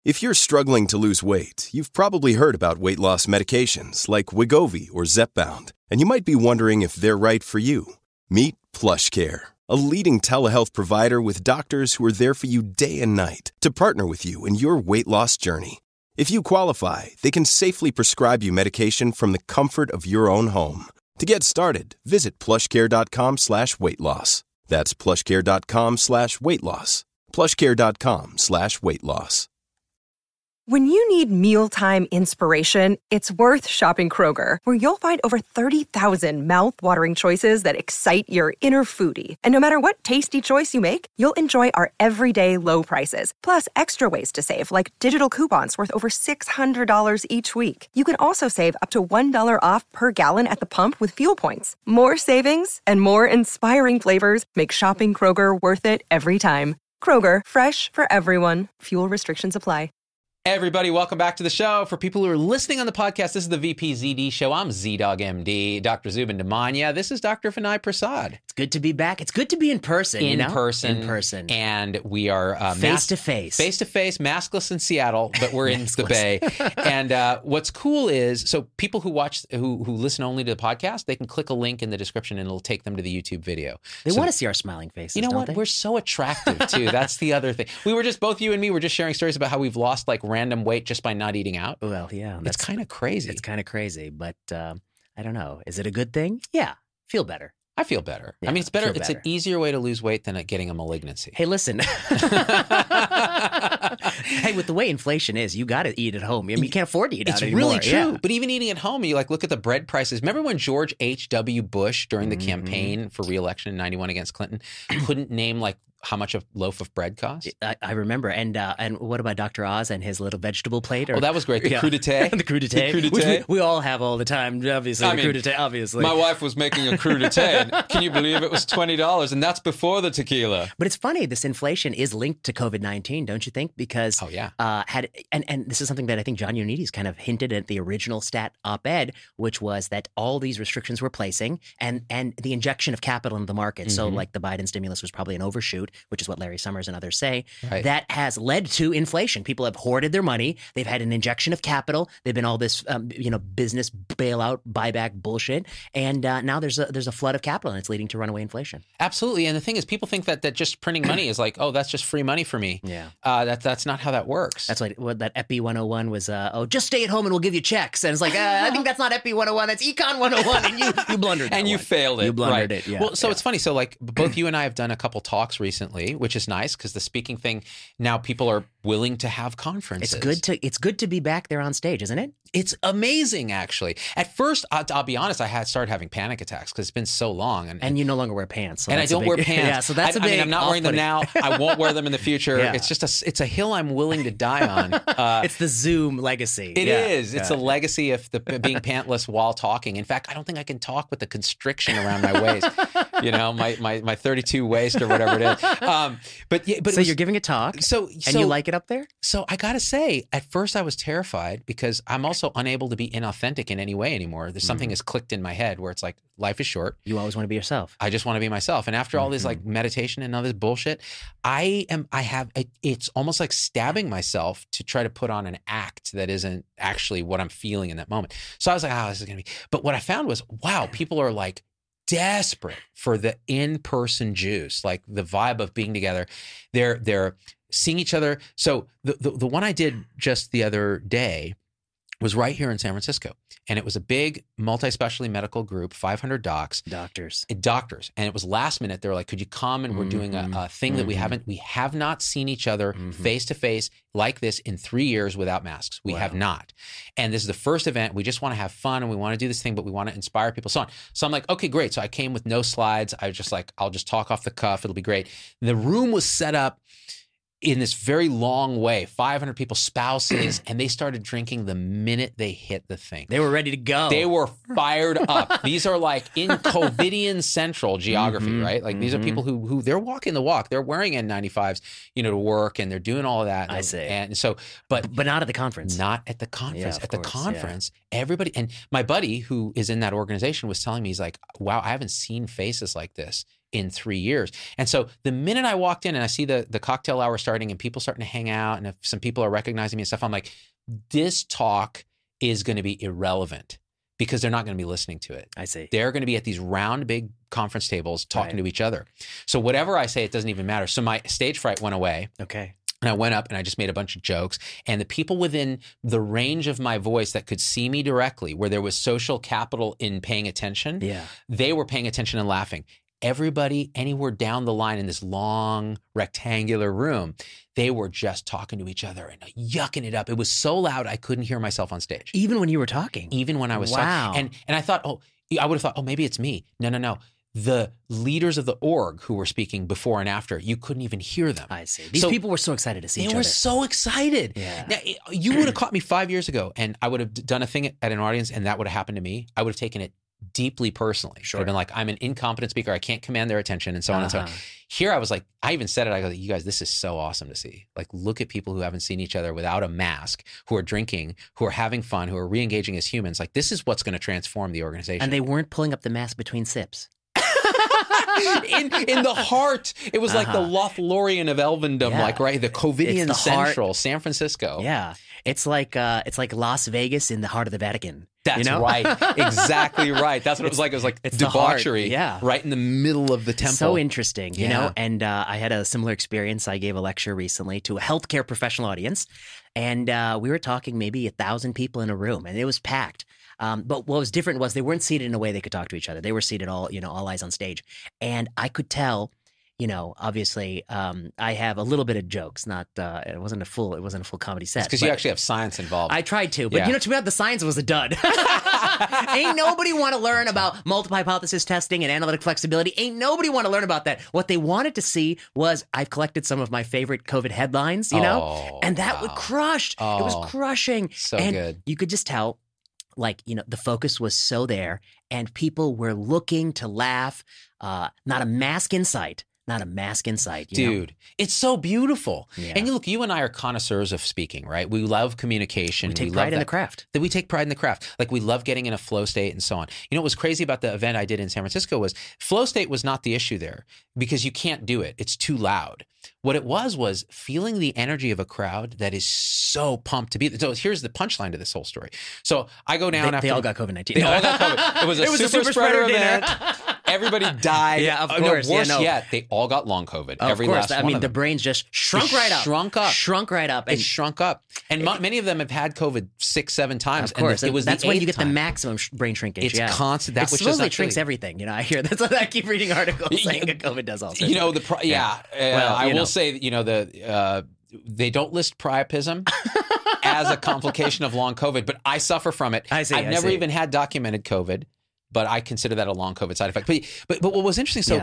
If you're struggling to lose weight, you've probably heard about weight loss medications like Wegovy or Zepbound, and you might be wondering if they're right for you. Meet PlushCare, a leading telehealth provider with doctors who are there for you day and night to partner with you in your weight loss journey. If you qualify, they can safely prescribe you medication from the comfort of your own home. To get started, visit plushcare.com/weightloss. That's plushcare.com/weightloss. plushcare.com/weightloss. When you need mealtime inspiration, it's worth shopping Kroger, where you'll find over 30,000 mouth-watering choices that excite your inner foodie. And no matter what tasty choice you make, you'll enjoy our everyday low prices, plus extra ways to save, like digital coupons worth over $600 each week. You can also save up to $1 off per gallon at the pump with fuel points. More savings and more inspiring flavors make shopping Kroger worth it every time. Kroger, fresh for everyone. Fuel restrictions apply. Hey everybody, welcome back to the show. For people who are listening on the podcast, this is the VPZD show. I'm Z-Dog MD, Dr. Zubin Damania. This is Dr. Vinay Prasad. It's good to be back. It's good to be in person, In person. And we are face-to-face. Face-to-face, maskless in Seattle, but we're in the Bay. And what's cool is, so people who watch, who listen only to the podcast, they can click a link in the description and it'll take them to the YouTube video. They want to see our smiling faces, You know what? They? We're so attractive, too. That's the other thing. We were just, both you and me were just sharing stories about how we've lost like random weight just by not eating out. Well, yeah. It's kind of crazy. It's kind of crazy, but I don't know. Is it a good thing? Yeah. Feel better. I feel better. Yeah, I mean, it's better. It's better. an easier way to lose weight than getting a malignancy. Hey, listen. Hey, with the way inflation is, you got to eat at home. I mean, you can't afford to eat out anymore. It's really true. Yeah. But even eating at home, you like look at the bread prices. Remember when George H.W. Bush, during the campaign for re-election in 91 against Clinton, couldn't name like how much a loaf of bread costs? I remember. And what about Dr. Oz and his little vegetable plate? Well, that was great. The crudité. The crudité. The crudité. Which we all have all the time, obviously. Crudité, obviously. My wife was making a crudité. And can you believe it was $20? And that's before the tequila. But it's funny, this inflation is linked to COVID-19, don't you think? Because and this is something that I think John Ioannidis kind of hinted at the original stat op-ed, which was that all these restrictions were placing and the injection of capital into the market. So like the Biden stimulus was probably an overshoot, which is what Larry Summers and others say, that has led to inflation. People have hoarded their money. They've had an injection of capital. They've been all this, business bailout, buyback bullshit. And now there's a flood of capital and it's leading to runaway inflation. Absolutely. And the thing is, people think that just printing money is like, oh, that's just free money for me. Yeah. That's not how that works. That's what that Epi 101 was, just stay at home and we'll give you checks. And it's like, I think that's not Epi 101, that's Econ 101. And you blundered that And you failed it. You blundered it, yeah. Well, so it's funny. So like both you and I have done a couple talks recently, which is nice because the speaking thing, now people are willing to have conferences. It's good to be back there on stage, isn't it? It's amazing, actually. At first, I'll be honest, I had started having panic attacks because it's been so long. And you no longer wear pants. So and I don't wear pants. Yeah, so that's I mean, I'm not wearing them now. I won't wear them in the future. Yeah. It's just it's a hill I'm willing to die on. It's the Zoom legacy. It is. It's a legacy of being pantless while talking. In fact, I don't think I can talk with the constriction around my waist. My 32 waist or whatever it is. But so you're giving a talk. So you like it up there? So I got to say, at first I was terrified because I'm also unable to be inauthentic in any way anymore. There's something has clicked in my head where it's like, life is short. You always want to be yourself. I just want to be myself. And after all this like meditation and all this bullshit, it's almost like stabbing myself to try to put on an act that isn't actually what I'm feeling in that moment. So I was like, this is going to be, but what I found was, wow, people are like desperate for the in-person juice, like the vibe of being together. They're seeing each other. So the one I did just the other day was right here in San Francisco. And it was a big multi-specialty medical group, 500 doctors. And it was last minute. They were like, could you come? And we're doing a thing that we have not seen each other face to face like this in 3 years without masks. We have not. And this is the first event. We just want to have fun and we want to do this thing, but we want to inspire people. So on. So I'm like, okay, great. So I came with no slides. I was just like, I'll just talk off the cuff. It'll be great. The room was set up in this very long way, 500 people, spouses, and they started drinking the minute they hit the thing. They were ready to go. They were fired up. These are like in COVIDian central geography, right? Like these are people who they're walking the walk. They're wearing N95s, to work, and they're doing all of that. I see. And so, but not at the conference. Not at the conference. Yeah, at the conference, everybody, and my buddy who is in that organization was telling me, he's like, wow, I haven't seen faces like this in 3 years. And so the minute I walked in and I see the cocktail hour starting and people starting to hang out and if some people are recognizing me and stuff, I'm like, this talk is going to be irrelevant because they're not going to be listening to it. I see. They're going to be at these round, big conference tables talking to each other. So whatever I say, it doesn't even matter. So my stage fright went away. Okay. And I went up and I just made a bunch of jokes. And the people within the range of my voice that could see me directly, where there was social capital in paying attention, they were paying attention and laughing. Everybody anywhere down the line in this long rectangular room, they were just talking to each other and yucking it up. It was so loud I couldn't hear myself on stage. Even when you were talking? Even when I was talking. And I thought, I would have thought, maybe it's me. No. The leaders of the org who were speaking before and after, you couldn't even hear them. I see. These people were so excited to see each other. They were so excited. Yeah. Now, you would have caught me 5 years ago and I would have done a thing at an audience and that would have happened to me. I would have taken it deeply personally. Sure. I've been like, I'm an incompetent speaker. I can't command their attention and so on and so on. Here I was like, I even said it. I go, you guys, this is so awesome to see. Like, look at people who haven't seen each other without a mask, who are drinking, who are having fun, who are re-engaging as humans. Like, this is what's going to transform the organization. And they weren't pulling up the mask between sips. in the heart, it was like the Lothlorien of Elvendom, like the Covidian Central, San Francisco. Yeah, it's like Las Vegas in the heart of the Vatican. That's right, exactly right. That's what it was like. It was like debauchery, right in the middle of the temple. So interesting, you know. And I had a similar experience. I gave a lecture recently to a healthcare professional audience, and we were talking maybe 1,000 people in a room, and it was packed. But what was different was they weren't seated in a way they could talk to each other. They were seated all eyes on stage. And I could tell, obviously, I have a little bit of jokes, not, it wasn't a full comedy set. Because you actually have science involved. I tried to, but to me, the science was a dud. Ain't nobody want to learn about multiple hypothesis testing and analytic flexibility. Ain't nobody want to learn about that. What they wanted to see was I've collected some of my favorite COVID headlines, and that would crush. It was crushing. So and good. You could just tell. The focus was so there and people were looking to laugh. Not a mask in sight. Dude, it's so beautiful. Yeah. And look, you and I are connoisseurs of speaking, right? We love communication. We take pride in the craft. We take pride in the craft. Like we love getting in a flow state and so on. What was crazy about the event I did in San Francisco was flow state was not the issue there because you can't do it. It's too loud. What it was feeling the energy of a crowd that is so pumped to be there. So here's the punchline to this whole story. So I go down They all got COVID-19. They all got COVID. It was a super spreader event. Everybody died. Yeah, of course. Worse yet, they all got long COVID. Every last one of them. The brains just shrunk right up. Shrunk right up. It shrunk up. And many of them have had COVID 6-7 times. Of course. And that's when you get the maximum brain shrinkage. It's constant. It supposedly shrinks everything. I hear that's what I keep reading articles saying that COVID does also. I will say, they don't list priapism as a complication of long COVID, but I suffer from it. I've never even had documented COVID, but I consider that a long COVID side effect. But what was interesting,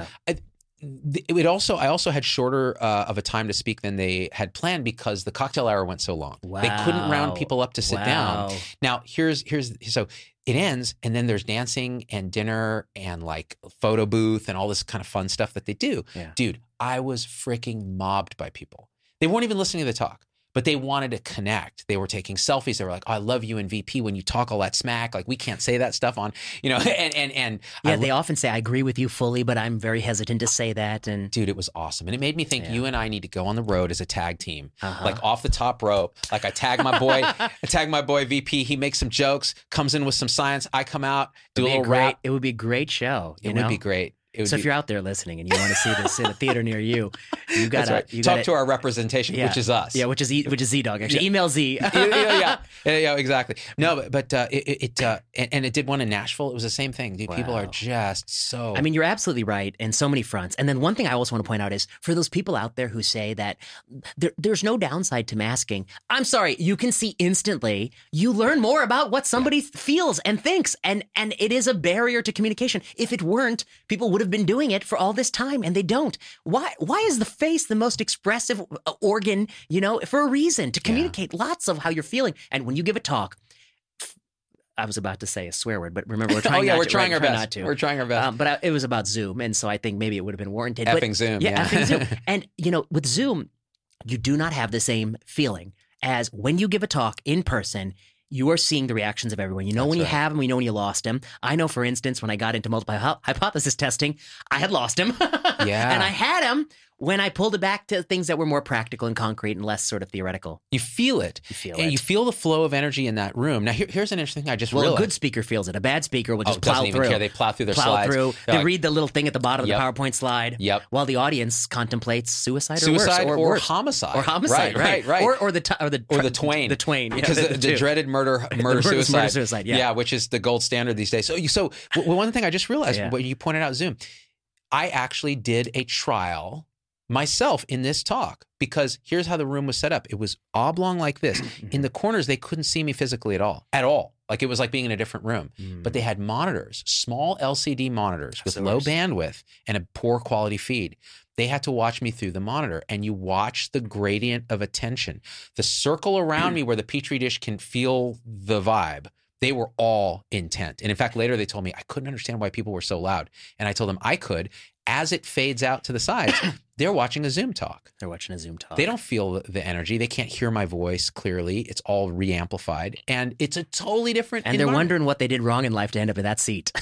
I also had shorter of a time to speak than they had planned because the cocktail hour went so long. Wow. They couldn't round people up to sit down. Now so it ends and then there's dancing and dinner and like photo booth and all this kind of fun stuff that they do. Yeah. Dude, I was freaking mobbed by people. They weren't even listening to the talk, but they wanted to connect. They were taking selfies. They were like, I love you in VP when you talk all that smack. Like we can't say that stuff on, and they often say, I agree with you fully, but I'm very hesitant to say that. And dude, it was awesome. And it made me think you and I need to go on the road as a tag team, like off the top rope. Like I tag my boy VP. He makes some jokes, comes in with some science. I come out, do a little rap. It would be a great show. It would be great. So if you're out there listening and you want to see this in a theater near you, you got to talk to our representation, which is us. Yeah, which is Z-Dog. Actually, email Z. yeah, exactly. No, but it did one in Nashville. It was the same thing. Dude, people are just so. I mean, you're absolutely right in so many fronts. And then one thing I also want to point out is for those people out there who say that there's no downside to masking. I'm sorry, you can see instantly. You learn more about what somebody feels and thinks, and it is a barrier to communication. If it weren't, people would have been doing it for all this time and they don't. Why is the face the most expressive organ, for a reason to communicate lots of how you're feeling. And when you give a talk, I was about to say a swear word, but remember we're trying we're trying our best. We're trying our best. But it was about Zoom. And so I think maybe it would have been warranted. Effing Zoom. Yeah, effing Zoom. And with Zoom, you do not have the same feeling as when you give a talk in person. you are seeing the reactions of everyone. You know when you have them, you know when you lost them. I know, for instance, when I got into multiple hypothesis testing, I had lost him. Yeah. And I had him when I pulled it back to things that were more practical and concrete and less sort of theoretical. You feel it. And you feel the flow of energy in that room. Now, here's an interesting thing I just realized. A good speaker feels it. A bad speaker will just plow doesn't even through. Care. They plow through their slides. They read the little thing at the bottom of the PowerPoint slide. Yep. While the audience contemplates suicide or worse. homicide. Or homicide. Right. Or the twain. The twain. Because the dreaded murder suicide. Yeah, which is the gold standard these days. So one thing I just realized when you pointed out Zoom, I actually did a trial myself in this talk, because here's how the room was set up. It was oblong like this. In the corners, they couldn't see me physically at all. Like it was like being in a different room. But they had monitors, small LCD monitors with low bandwidth and a poor quality feed. They had to watch me through the monitor, and you watch the gradient of attention. The circle around me where the Petri dish can feel the vibe, they were all intent. And in fact, later they told me I couldn't understand why people were so loud. And I told them I could. As it fades out to the sides, they're watching a Zoom talk. They don't feel the energy. They can't hear my voice clearly. It's all re-amplified. And it's a totally different And they're wondering what they did wrong in life to end up in that seat.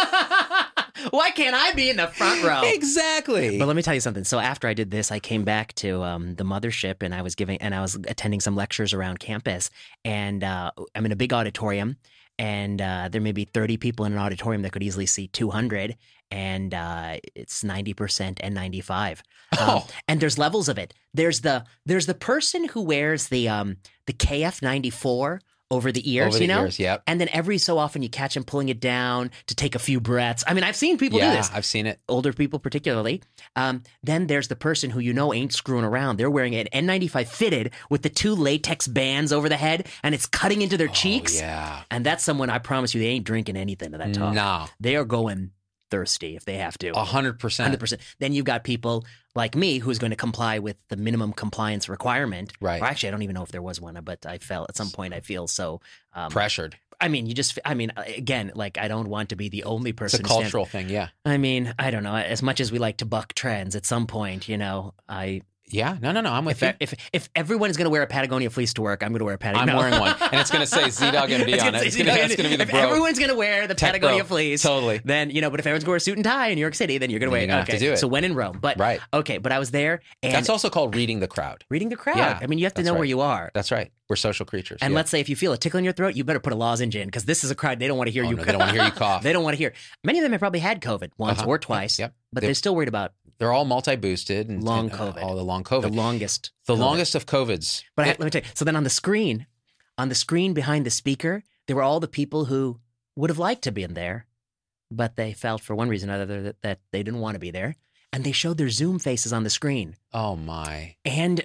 Why can't I be in the front row? Exactly. But let me tell you something. So after I did this, I came back to the mothership, and I was attending some lectures around campus. And I'm in a big auditorium, and there may be 30 people in an auditorium that could easily seat 200. And it's 90% N95. And there's levels of it. There's the person who wears the KF94 over the ears, yep. And then every so often you catch him pulling it down to take a few breaths. I mean, I've seen people do this. Yeah, I've seen it. Older people particularly. Then there's the person who ain't screwing around. They're wearing an N95 fitted with the 2 latex bands over the head, and it's cutting into their cheeks. Yeah. And that's someone, I promise you, they ain't drinking anything to that talk. No. They are going thirsty if they have to. 100%. 100%. Then you've got people like me who's going to comply with the minimum compliance requirement. Right. Or actually, I don't even know if there was one, but I felt at some point I feel so pressured. I mean, again, like I don't want to be the only person. It's a cultural thing, yeah. I mean, I don't know. As much as we like to buck trends, at some point, Yeah, no, I'm with you. If everyone is going to wear a Patagonia fleece to work, I'm going to wear a Patagonia. I'm wearing one, and it's going to say Z-Dog MD on it. It's going to be the bro. If everyone's going to wear the Patagonia fleece, totally. Then but if everyone's going to wear a suit and tie in New York City, then you're going to wear. You're going to have to do it. So when in Rome, but right. Okay, but I was there, and that's also called reading the crowd. Reading the crowd. Yeah, I mean, you have to know where you are. That's right. We're social creatures. And let's say if you feel a tickle in your throat, you better put a lozenge in, because this is a crowd. They don't want to hear you. No, they don't want to hear you cough. They don't want to hear. Many of them have probably had COVID once or twice. Yep. But they're still worried about. They're all multi-boosted and long COVID. All the long COVID. The longest. The longest of COVIDs. But let me tell you. So then on the screen behind the speaker, there were all the people who would have liked to be in there, but they felt for one reason or another that they didn't want to be there, and they showed their Zoom faces on the screen. Oh my! And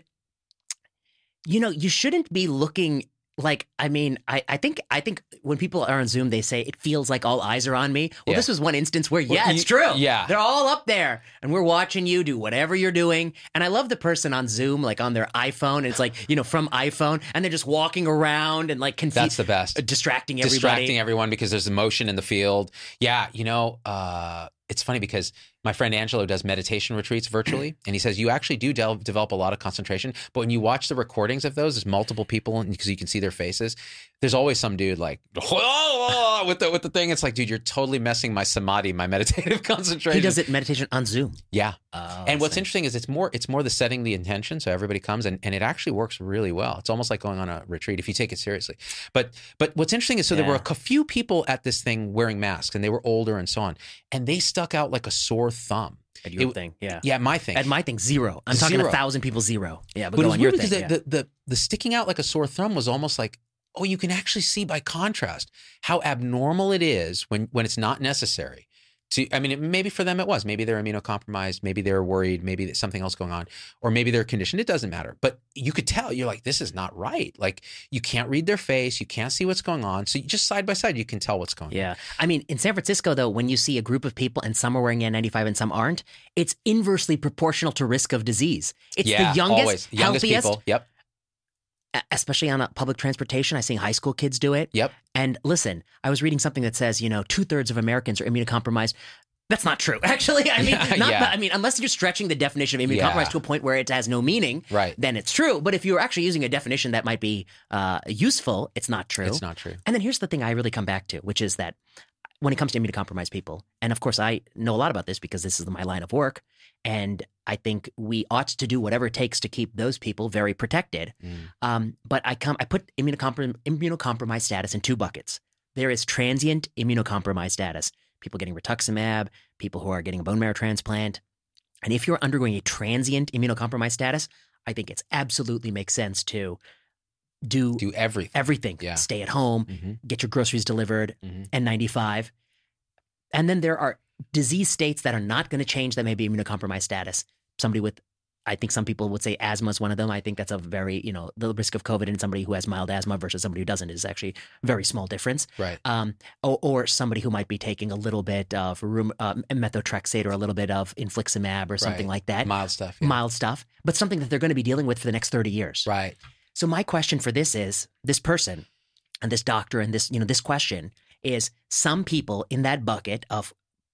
you shouldn't be looking. Like, I mean, I think when people are on Zoom, they say it feels like all eyes are on me. Well, this was one instance where, it's true. Yeah. They're all up there and we're watching you do whatever you're doing. And I love the person on Zoom, like on their iPhone. And it's like, from iPhone, and they're just walking around and like confused. That's the best. Distracting everybody. Distracting everyone because there's emotion in the field. Yeah. It's funny because my friend Angelo does meditation retreats virtually, and he says you actually do develop a lot of concentration. But when you watch the recordings of those, there's multiple people, and because you can see their faces, there's always some dude like with the thing. It's like, dude, you're totally messing my samadhi, my meditative concentration. He does it meditation on Zoom. Yeah. And what's interesting is it's more the setting the intention, so everybody comes, and it actually works really well. It's almost like going on a retreat if you take it seriously. But what's interesting is there were a few people at this thing wearing masks, and they were older and so on, and they stuck out like a sore thumb. At your thing, yeah. Yeah, my thing. At my thing, 0. I'm talking 1,000 people, 0. Yeah, but it go was on your weird thing. Because the sticking out like a sore thumb was almost like, oh, you can actually see by contrast how abnormal it is when it's not necessary. Maybe for them it was. Maybe they're immunocompromised. Maybe they're worried. Maybe there's something else going on. Or maybe they're conditioned. It doesn't matter. But you could tell. You're like, this is not right. Like, you can't read their face. You can't see what's going on. So you just side by side, you can tell what's going on. Yeah. I mean, in San Francisco, though, when you see a group of people and some are wearing N95 and some aren't, it's inversely proportional to risk of disease. It's the youngest healthiest people. Yep. Especially on public transportation. I see high school kids do it. Yep. And listen, I was reading something that says, 2/3 of Americans are immunocompromised. That's not true, actually. I mean, unless you're stretching the definition of immunocompromised to a point where it has no meaning, then it's true. But if you're actually using a definition that might be useful, it's not true. It's not true. And then here's the thing I really come back to, which is that when it comes to immunocompromised people, and of course I know a lot about this because this is my line of work, and I think we ought to do whatever it takes to keep those people very protected. But I put immunocompromised status in two buckets. There is transient immunocompromised status. People getting rituximab, people who are getting a bone marrow transplant. And if you're undergoing a transient immunocompromised status, I think it's absolutely makes sense to do everything. Yeah. Stay at home, get your groceries delivered, N95. And then there are disease states that are not going to change that may be immunocompromised status. Somebody with, I think some people would say asthma is one of them. I think that's a very, the risk of COVID in somebody who has mild asthma versus somebody who doesn't is actually a very small difference. Right. Or somebody who might be taking a little bit of methotrexate or a little bit of infliximab or something like that. Mild stuff. Yeah. Mild stuff, but something that they're going to be dealing with for the next 30 years. Right. So my question for this is, this person and this doctor and this, this question is, some people in that bucket of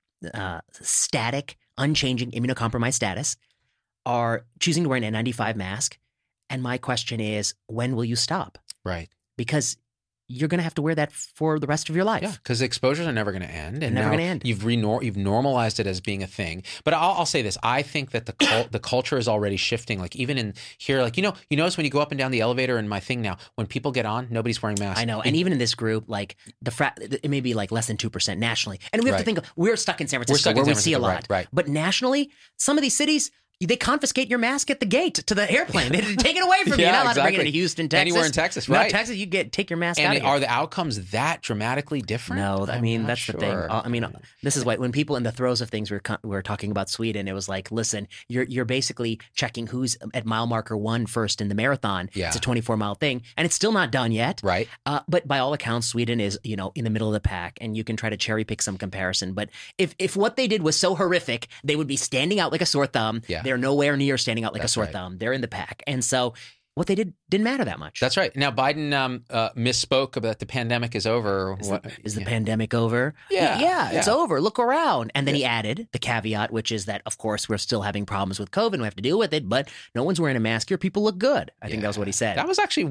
static, unchanging immunocompromised status are choosing to wear an N95 mask. And my question is, when will you stop? Right. Because you're going to have to wear that for the rest of your life. Yeah, because exposures are never going to end. And never going to end. You've normalized it as being a thing. But I'll say this. I think that the culture is already shifting. Like even in here, like, you notice when you go up and down the elevator in my thing now, when people get on, nobody's wearing masks. I know. And even in this group, like it may be like less than 2% nationally. And we have to think, we're stuck in San Francisco where we see a lot. Right. But nationally, some of these cities, they confiscate your mask at the gate to the airplane. They take it away from you. You're not allowed to bring it into Houston, Texas. Anywhere in Texas, right? No, Texas, you take your mask out of here. And are the outcomes that dramatically different? No, I mean, that's the thing. This is when people in the throes of things were talking about Sweden, it was like, listen, you're basically checking who's at mile marker 1 first in the marathon. Yeah. It's a 24-mile thing, and it's still not done yet. Right. But by all accounts, Sweden is, in the middle of the pack, and you can try to cherry pick some comparison. But if what they did was so horrific, they would be standing out like a sore thumb. Yeah. They're nowhere near standing out like a sore thumb. They're in the pack. And so what they did didn't matter that much. That's right. Now, Biden misspoke about the pandemic is over. Is the pandemic over? Yeah. It's over. Look around. And then he added the caveat, which is that, of course, we're still having problems with COVID and we have to deal with it, but no one's wearing a mask here. People look good. I think that was what he said. That was actually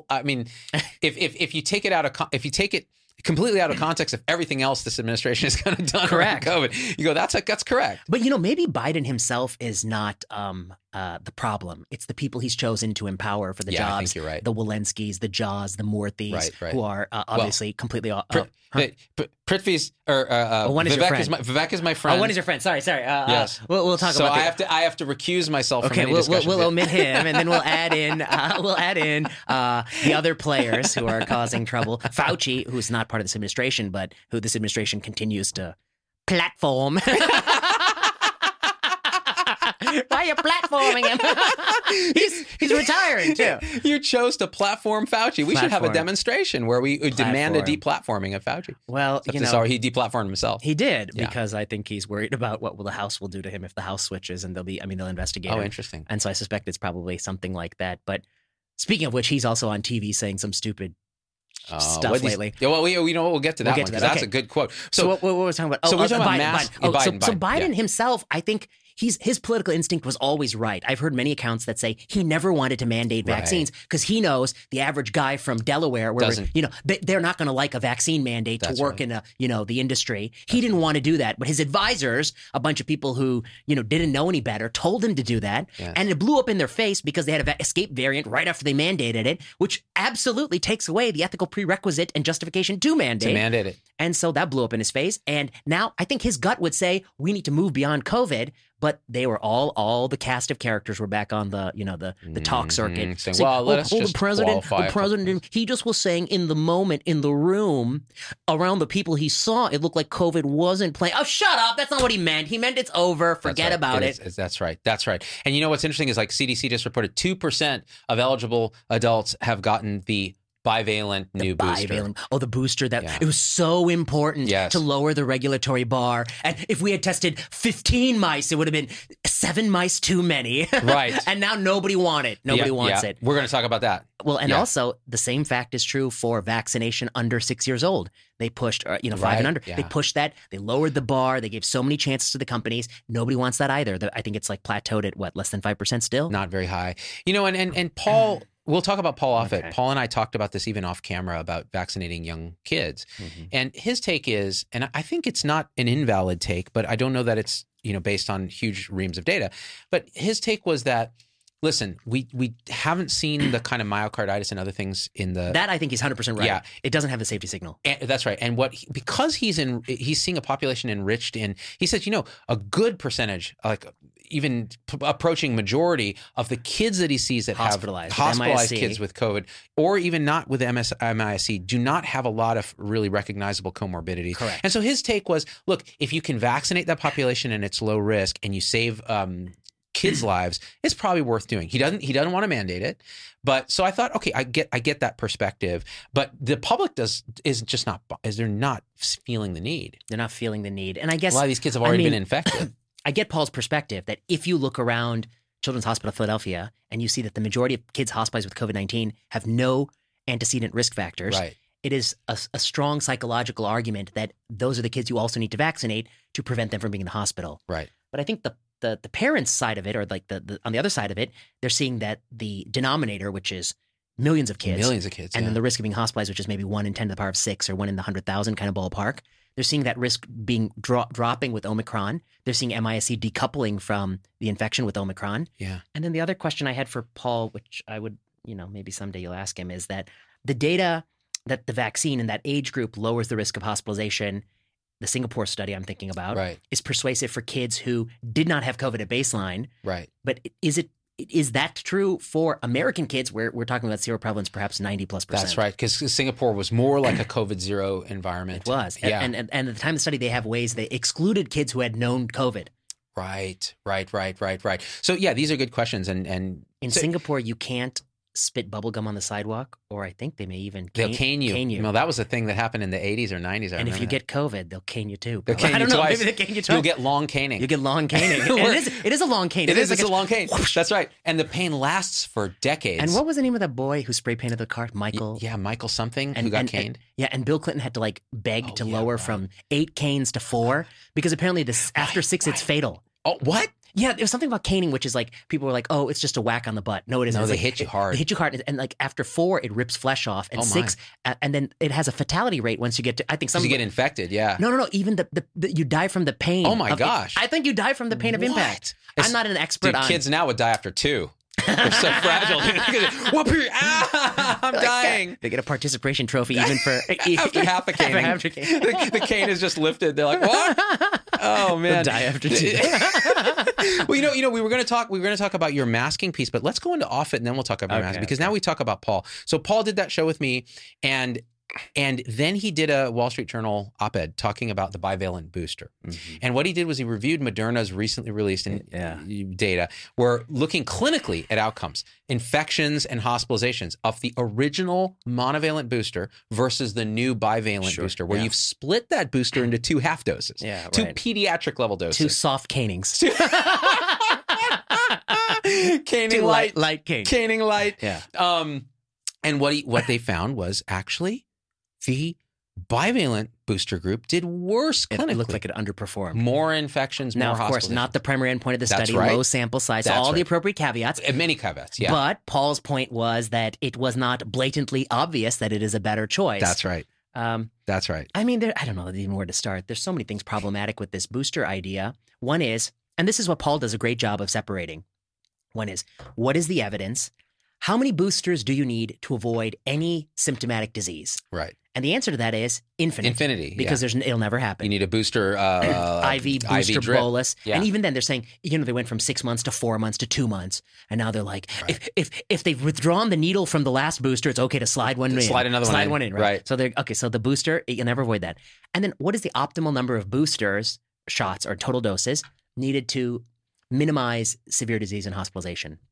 if you take it completely out of context of everything else this administration has kind of done around COVID, you go, that's correct. But, maybe Biden himself is not the problem. It's the people he's chosen to empower for the jobs. I think you're right. The Walensky's, the Jaws, the Morthys, who are obviously completely Prithvi's one is your friend. Vivek is my friend. Oh, one is your friend. Sorry. Yes. We'll talk about that. So I have to recuse myself from any discussion. discussion. We'll omit him, and then we'll add in the other players who are causing trouble. Fauci, who's not part of this administration, but who this administration continues to platform. Why are you platforming him? He's retiring too. You chose to platform Fauci. We should have a demonstration where we demand a deplatforming of Fauci. Well, he deplatformed himself. He did because I think he's worried about what the House will do to him if the House switches, and they'll investigate him. Oh, interesting. And so I suspect it's probably something like that. But speaking of which, he's also on TV saying some stupid stuff lately. We'll get to that one because that's a good quote. So what were we talking about? So we're talking about Biden. So Biden himself, I think his political instinct was always right. I've heard many accounts that say he never wanted to mandate vaccines because he knows the average guy from Delaware, where they're not going to like a vaccine mandate to work in the industry. He didn't want to do that, but his advisors, a bunch of people who didn't know any better, told him to do that, and it blew up in their face because they had an escape variant right after they mandated it, which absolutely takes away the ethical prerequisite and justification to mandate it. And so that blew up in his face. And now I think his gut would say we need to move beyond COVID. But they were all the cast of characters were back on the talk circuit. Saying, the president, he just was saying in the moment, in the room, around the people he saw, it looked like COVID wasn't playing. Oh, shut up. That's not what he meant. He meant it's over. Forget about it. That's right. That's right. And what's interesting is like CDC just reported 2% of eligible adults have gotten the bivalent new booster. Oh, the booster it was so important to lower the regulatory bar. And if we had tested 15 mice, it would have been 7 mice too many. Right. And now nobody wants it. Nobody wants it. We're going to talk about that. Well, and also the same fact is true for vaccination under 6 years old. They pushed, 5 and under. Yeah. They pushed that. They lowered the bar. They gave so many chances to the companies. Nobody wants that either. I think it's like plateaued at less than 5% still. Not very high. And Paul, we'll talk about Paul Offit. Okay. Paul and I talked about this even off camera about vaccinating young kids. Mm-hmm. And his take is, and I think it's not an invalid take, but I don't know that it's, based on huge reams of data. But his take was that, listen, we haven't seen the kind of myocarditis and other things in the... That I think he's 100% right. Yeah. It doesn't have the safety signal. And that's right. And because he's seeing a population enriched in... He says, a good percentage, like even approaching majority of the kids that he sees that have hospitalized kids with COVID, or even not with MISC, do not have a lot of really recognizable comorbidities. Correct. And so his take was, look, if you can vaccinate that population and it's low risk and you save... kids' lives, it's probably worth doing. He doesn't want to mandate it, but so I thought, okay, I get that perspective, but the public they're not feeling the need. They're not feeling the need, and I guess a lot of these kids have already been infected. I get Paul's perspective that if you look around Children's Hospital of Philadelphia and you see that the majority of kids hospitalized with COVID-19 have no antecedent risk factors, right. It is a strong psychological argument that those are the kids you also need to vaccinate to prevent them from being in the hospital. Right. But I think the parents' side of it, or like the on the other side of it, they're seeing that the denominator, which is millions of kids, and then the risk of being hospitalized, which is maybe 1 in 10 to the power of 6 or 1 in the 100,000 kind of ballpark. They're seeing that risk being dropping with Omicron. They're seeing MISC decoupling from the infection with Omicron. Yeah. And then the other question I had for Paul, which I would, maybe someday you'll ask him, is that the data that the vaccine in that age group lowers the risk of hospitalization. The Singapore study I'm thinking about is persuasive for kids who did not have COVID at baseline. Right. But is that true for American kids where we're talking about seroprevalence perhaps 90+%? That's right, because Singapore was more like a COVID zero environment. It was. Yeah. And at the time of the study, they have ways they excluded kids who had known COVID. Right. So yeah, these are good questions. And in Singapore, you can't spit bubblegum on the sidewalk, or I think they may even they'll cane you. No, that was a thing that happened in the 80s or 90s. And if you get COVID, they'll cane you too. I don't know. Maybe they cane you twice. You'll get long caning. You get long caning. It is a long cane. It's a long cane. Whoosh. That's right. And the pain lasts for decades. And what was the name of that boy who spray painted the car? Michael? Yeah, Michael something who got caned. And Bill Clinton had to beg to lower from 8 canes to 4 because apparently after 6 it's fatal. Oh, what? Yeah, there was something about caning, which is people were like, oh, it's just a whack on the butt. No, it isn't. No, they hit you hard. They hit you hard. And after 4, it rips flesh off. And 6, and then it has a fatality rate once you get to, I think some you get infected, yeah. No. Even the you die from the pain. Oh my gosh. I think you die from the pain of impact. I'm not an expert on. Kids now would die after 2. They're so fragile. I'm dying. They get a participation trophy even for after half a caning. The cane is just lifted. They're like, what? Oh man, they'll die after 2. Well, we were going to talk about your masking piece, but let's go into Offit and then we'll talk about masking because now we talk about Paul. So Paul did that show with me, and then he did a Wall Street Journal op-ed talking about the bivalent booster. Mm-hmm. And what he did was he reviewed Moderna's recently released data. We're looking clinically at outcomes, infections and hospitalizations of the original monovalent booster versus the new bivalent booster, where you've split that booster into 2 half doses, 2 pediatric level doses. 2 soft canings. Caning light. Light cane. Caning light. Yeah. And what they found was actually the bivalent booster group did worse clinically. It looked like it underperformed. More infections, more hospitalizations. Now, of course, not the primary endpoint of the study, right. Low sample size, all the appropriate caveats. Many caveats, yeah. But Paul's point was that it was not blatantly obvious that it is a better choice. That's right. That's right. I mean, I don't know even where to start. There's so many things problematic with this booster idea. One is, and this is what Paul does a great job of separating. One is, what is the evidence? How many boosters do you need to avoid any symptomatic disease? Right. And the answer to that is infinite. Infinity, because it'll never happen. You need a booster IV booster drip. bolus. Yeah. And even then they're saying, they went from 6 months to 4 months to 2 months. And now they're like, if they've withdrawn the needle from the last booster, it's okay to slide one in. Slide one in, right? So so the booster, you'll never avoid that. And then what is the optimal number of boosters, shots or total doses needed to minimize severe disease and hospitalization?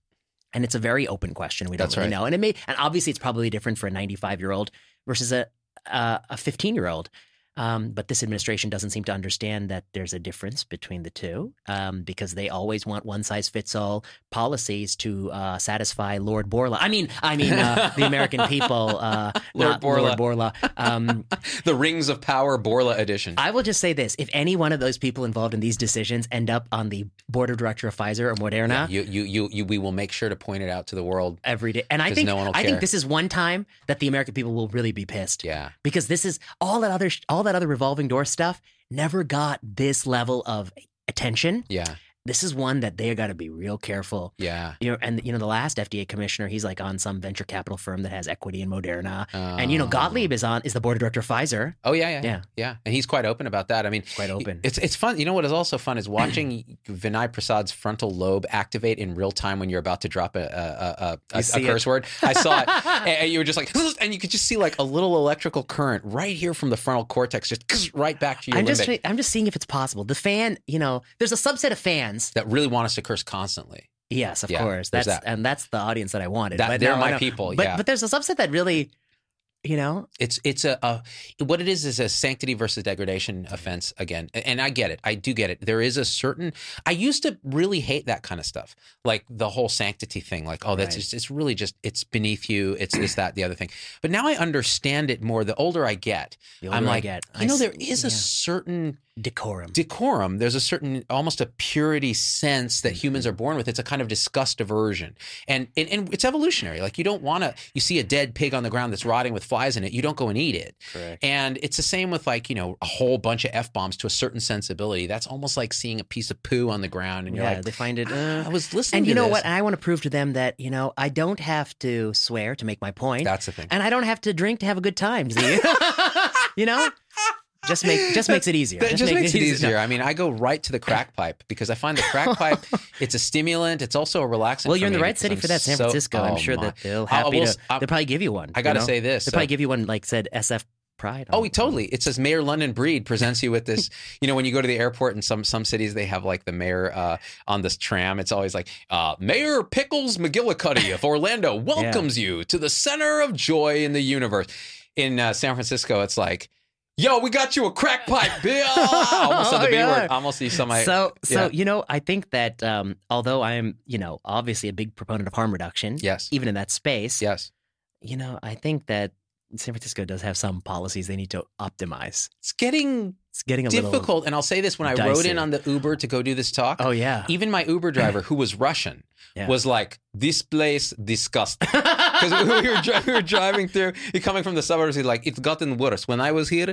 And it's a very open question. We don't really know. And obviously it's probably different for a 95-year-old versus a 15-year-old. But this administration doesn't seem to understand that there's a difference between the two because they always want one-size-fits-all policies to satisfy Lord Borla. I mean, the American people, Lord Borla. The Rings of Power Borla edition. I will just say this. If any one of those people involved in these decisions end up on the board of director of Pfizer or Moderna. Yeah, we will make sure to point it out to the world. Every day. And I think this is one time that the American people will really be pissed. Yeah. Because this is all that other revolving door stuff never got this level of attention. Yeah. This is one that they got to be real careful. Yeah. And the last FDA commissioner, he's like on some venture capital firm that has equity in Moderna. And Gottlieb is the board of director of Pfizer. Oh yeah. And he's quite open about that. I mean, quite open. It's fun. You know what is also fun is watching Vinay Prasad's frontal lobe activate in real time when you're about to drop a curse word. I saw it, and you were just like, and you could just see like a little electrical current right here from the frontal cortex, just right back to your limbic. I'm just seeing if it's possible. The fan, there's a subset of fans that really want us to curse constantly. Yes, of course. That's the audience that I wanted. They're my people. But there's a subset that really, It's what it is a sanctity versus degradation offense again. And I get it. I do get it. There is a certain, I used to really hate that kind of stuff. Like the whole sanctity thing, like, that's just, it's really just, it's beneath you. It's this, that, the other thing. But now I understand it more. The older I get, there is a certain decorum. There's a certain, almost a purity sense that humans are born with. It's a kind of disgust aversion. And it's evolutionary. Like you don't want to, you see a dead pig on the ground that's rotting with flies in it, you don't go and eat it. Correct. And it's the same with like, a whole bunch of F-bombs to a certain sensibility. That's almost like seeing a piece of poo on the ground and you're like, they find it. I was listening and to you know this. what? I want to prove to them that, I don't have to swear to make my point. That's the thing. And I don't have to drink to have a good time. Just makes it easier. It just makes it easier. I mean, I go right to the crack pipe because I find the crack pipe, it's a stimulant. It's also a relaxant. Well, you're in the right city for that, San Francisco. I'm sure that they'll probably give you one. I got to say this. They'll probably give you one like said SF Pride. Totally. It says Mayor London Breed presents you with this. When you go to the airport in some cities, they have like the mayor on this tram. It's always like, Mayor Pickles McGillicuddy of Orlando welcomes you to the center of joy in the universe. In San Francisco, it's like, yo, we got you a crack pipe, Bill. Almost said the B word. Almost you saw my. So I think that although I am, obviously a big proponent of harm reduction. Yes. Even in that space. Yes. I think that San Francisco does have some policies they need to optimize. It's getting a difficult. And I'll say this, when I rode in on the Uber to go do this talk. Oh, yeah. Even my Uber driver, who was Russian, was like, this place disgusting. Because we were driving through, coming from the suburbs, he's like, it's gotten worse. When I was here,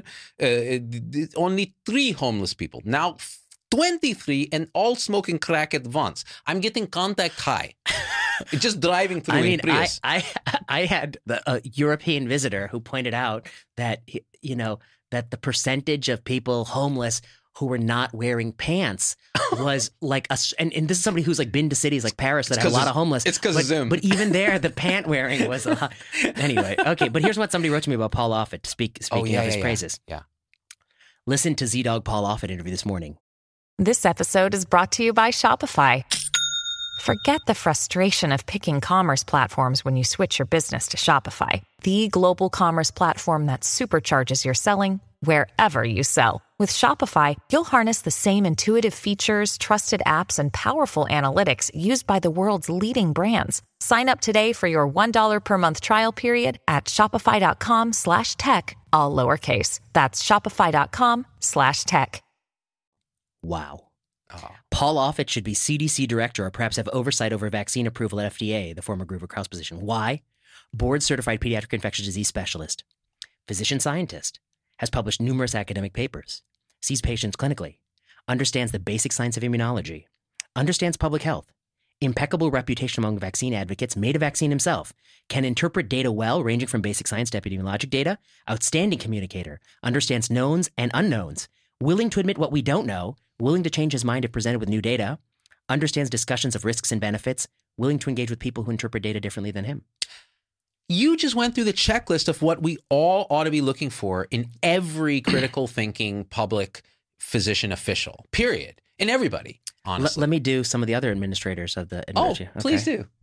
only 3 homeless people. Now 23 and all smoking crack at once. I'm getting contact high. Just driving through in Prius. I had a European visitor who pointed out that, that the percentage of people homeless who were not wearing pants was like and this is somebody who's like been to cities like Paris that have a lot of homeless. It's because of Zoom. But even there, the pant wearing was a lot. Anyway, okay. But here's what somebody wrote to me about Paul Offit, speaking of his praises. Yeah. Listen to Z-Dog Paul Offit interview this morning. This episode is brought to you by Shopify. Forget the frustration of picking commerce platforms when you switch your business to Shopify, the global commerce platform that supercharges your selling wherever you sell. With Shopify, you'll harness the same intuitive features, trusted apps, and powerful analytics used by the world's leading brands. Sign up today for your $1 per month trial period at shopify.com/tech, all lowercase. That's shopify.com/tech. Wow. Paul Offit should be CDC director or perhaps have oversight over vaccine approval at FDA, the former Grover Krause position. Why? Board-certified pediatric infectious disease specialist, physician scientist, has published numerous academic papers, sees patients clinically, understands the basic science of immunology, understands public health, impeccable reputation among vaccine advocates, made a vaccine himself, can interpret data well, ranging from basic science to epidemiologic data, outstanding communicator, understands knowns and unknowns, willing to admit what we don't know, willing to change his mind if presented with new data, understands discussions of risks and benefits, willing to engage with people who interpret data differently than him. You just went through the checklist of what we all ought to be looking for in every critical thinking public physician official, period. In everybody, honestly. Let me do some of the other administrators of the administration. Please do.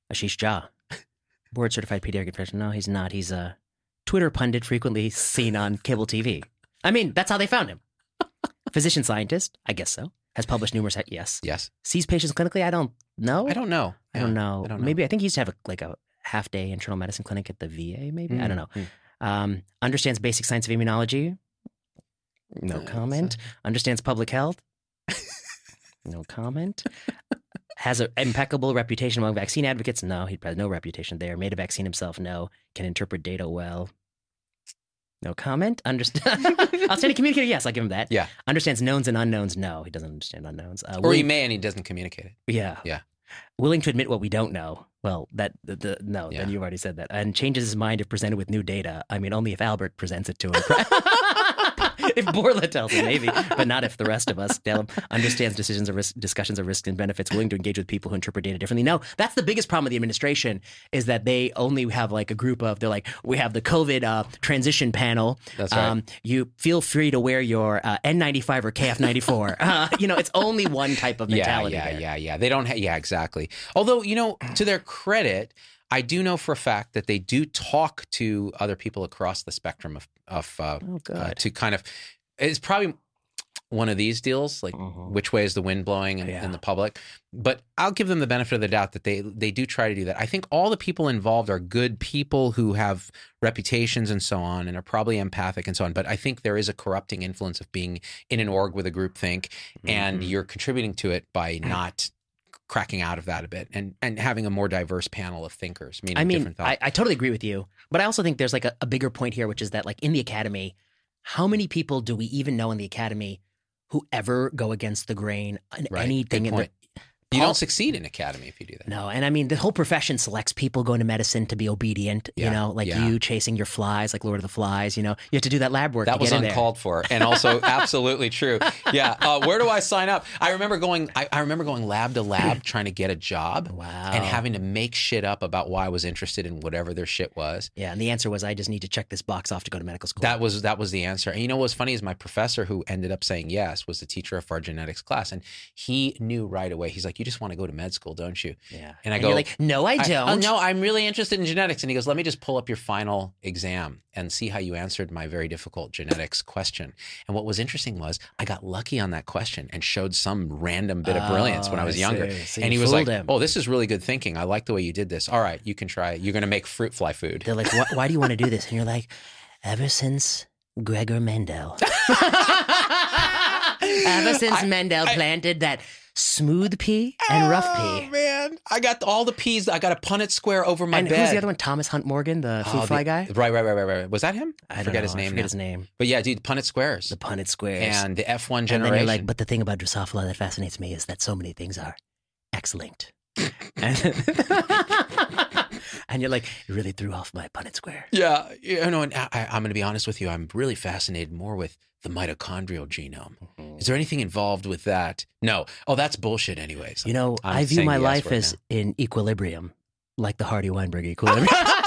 Ashish Jha, board certified pediatric physician. No, he's not. He's a Twitter pundit frequently seen on cable TV. I mean, that's how they found him. Physician scientist, I guess so. Has published numerous. Yes. Sees patients clinically. I don't know. I don't know. Maybe I think he used to have a half day internal medicine clinic at the VA. Maybe I don't know. Understands basic science of immunology. No comment. Understands public health. No comment. Has an impeccable reputation among vaccine advocates. No, he has no reputation there. Made a vaccine himself. No. Can interpret data well. No comment. Outstanding communicator. Yes, I'll give him that. Yeah. Understands knowns and unknowns. No, he doesn't understand unknowns. Or he may and he doesn't communicate it. Yeah. Willing to admit what we don't know. Well, then you've already said that. And changes his mind if presented with new data. I mean, only if Albert presents it to him. If Bourla tells him, maybe, but not if the rest of us tell him. Understands discussions of risks and benefits, willing to engage with people who interpret data differently. No, that's the biggest problem with the administration is that they only have like a group of, they're like, we have the COVID transition panel. That's right. You feel free to wear your N95 or KF94. It's only one type of mentality. Yeah. They don't exactly. Although, to their credit, I do know for a fact that they do talk to other people across the spectrum to kind of, it's probably one of these deals, like which way is the wind blowing in the public. But I'll give them the benefit of the doubt that they do try to do that. I think all the people involved are good people who have reputations and so on and are probably empathic and so on. But I think there is a corrupting influence of being in an org with a groupthink and you're contributing to it by not cracking out of that a bit and having a more diverse panel of thinkers. Different thoughts. I totally agree with you, but I also think there's like a bigger point here, which is that like in the academy, how many people do we even know in the academy who ever go against the grain on anything? You don't succeed in academy if you do that. No, and I mean, the whole profession selects people going to medicine to be obedient, you chasing your flies, like Lord of the Flies, you have to do that lab work. That was uncalled for and also absolutely true. Yeah. Where do I sign up? I remember going lab to lab trying to get a job. Wow. And having to make shit up about why I was interested in whatever their shit was. Yeah. And the answer was, I just need to check this box off to go to medical school. That was the answer. And what's funny is my professor who ended up saying yes was the teacher of our genetics class. And he knew right away. He's like, you just want to go to med school, don't you? Yeah. And I go, you're like, no, I don't. No, I'm really interested in genetics. And he goes, let me just pull up your final exam and see how you answered my very difficult genetics question. And what was interesting was I got lucky on that question and showed some random bit of brilliance when I was younger. So and he was like, oh, this is really good thinking. I like the way you did this. All right, you can try. You're going to make fruit fly food. They're like, why do you want to do this? And you're like, ever since Gregor Mendel. Ever since Mendel planted that smooth pea and rough pea. Oh, man. I got all the peas. I got a Punnett square over my bed. And who's the other one? Thomas Hunt Morgan, the fruit fly guy? Right. Was that him? I forget his name. His name. But yeah, dude, Punnett squares. The Punnett squares. And the F1 generation. And then you're like, but the thing about Drosophila that fascinates me is that so many things are X-linked. And you're like, you really threw off my Punnett square. Yeah. And I'm going to be honest with you. I'm really fascinated more with the mitochondrial genome. Is there anything involved with that? No. Oh, that's bullshit anyways. I view my life as in equilibrium, like the Hardy-Weinberg equilibrium.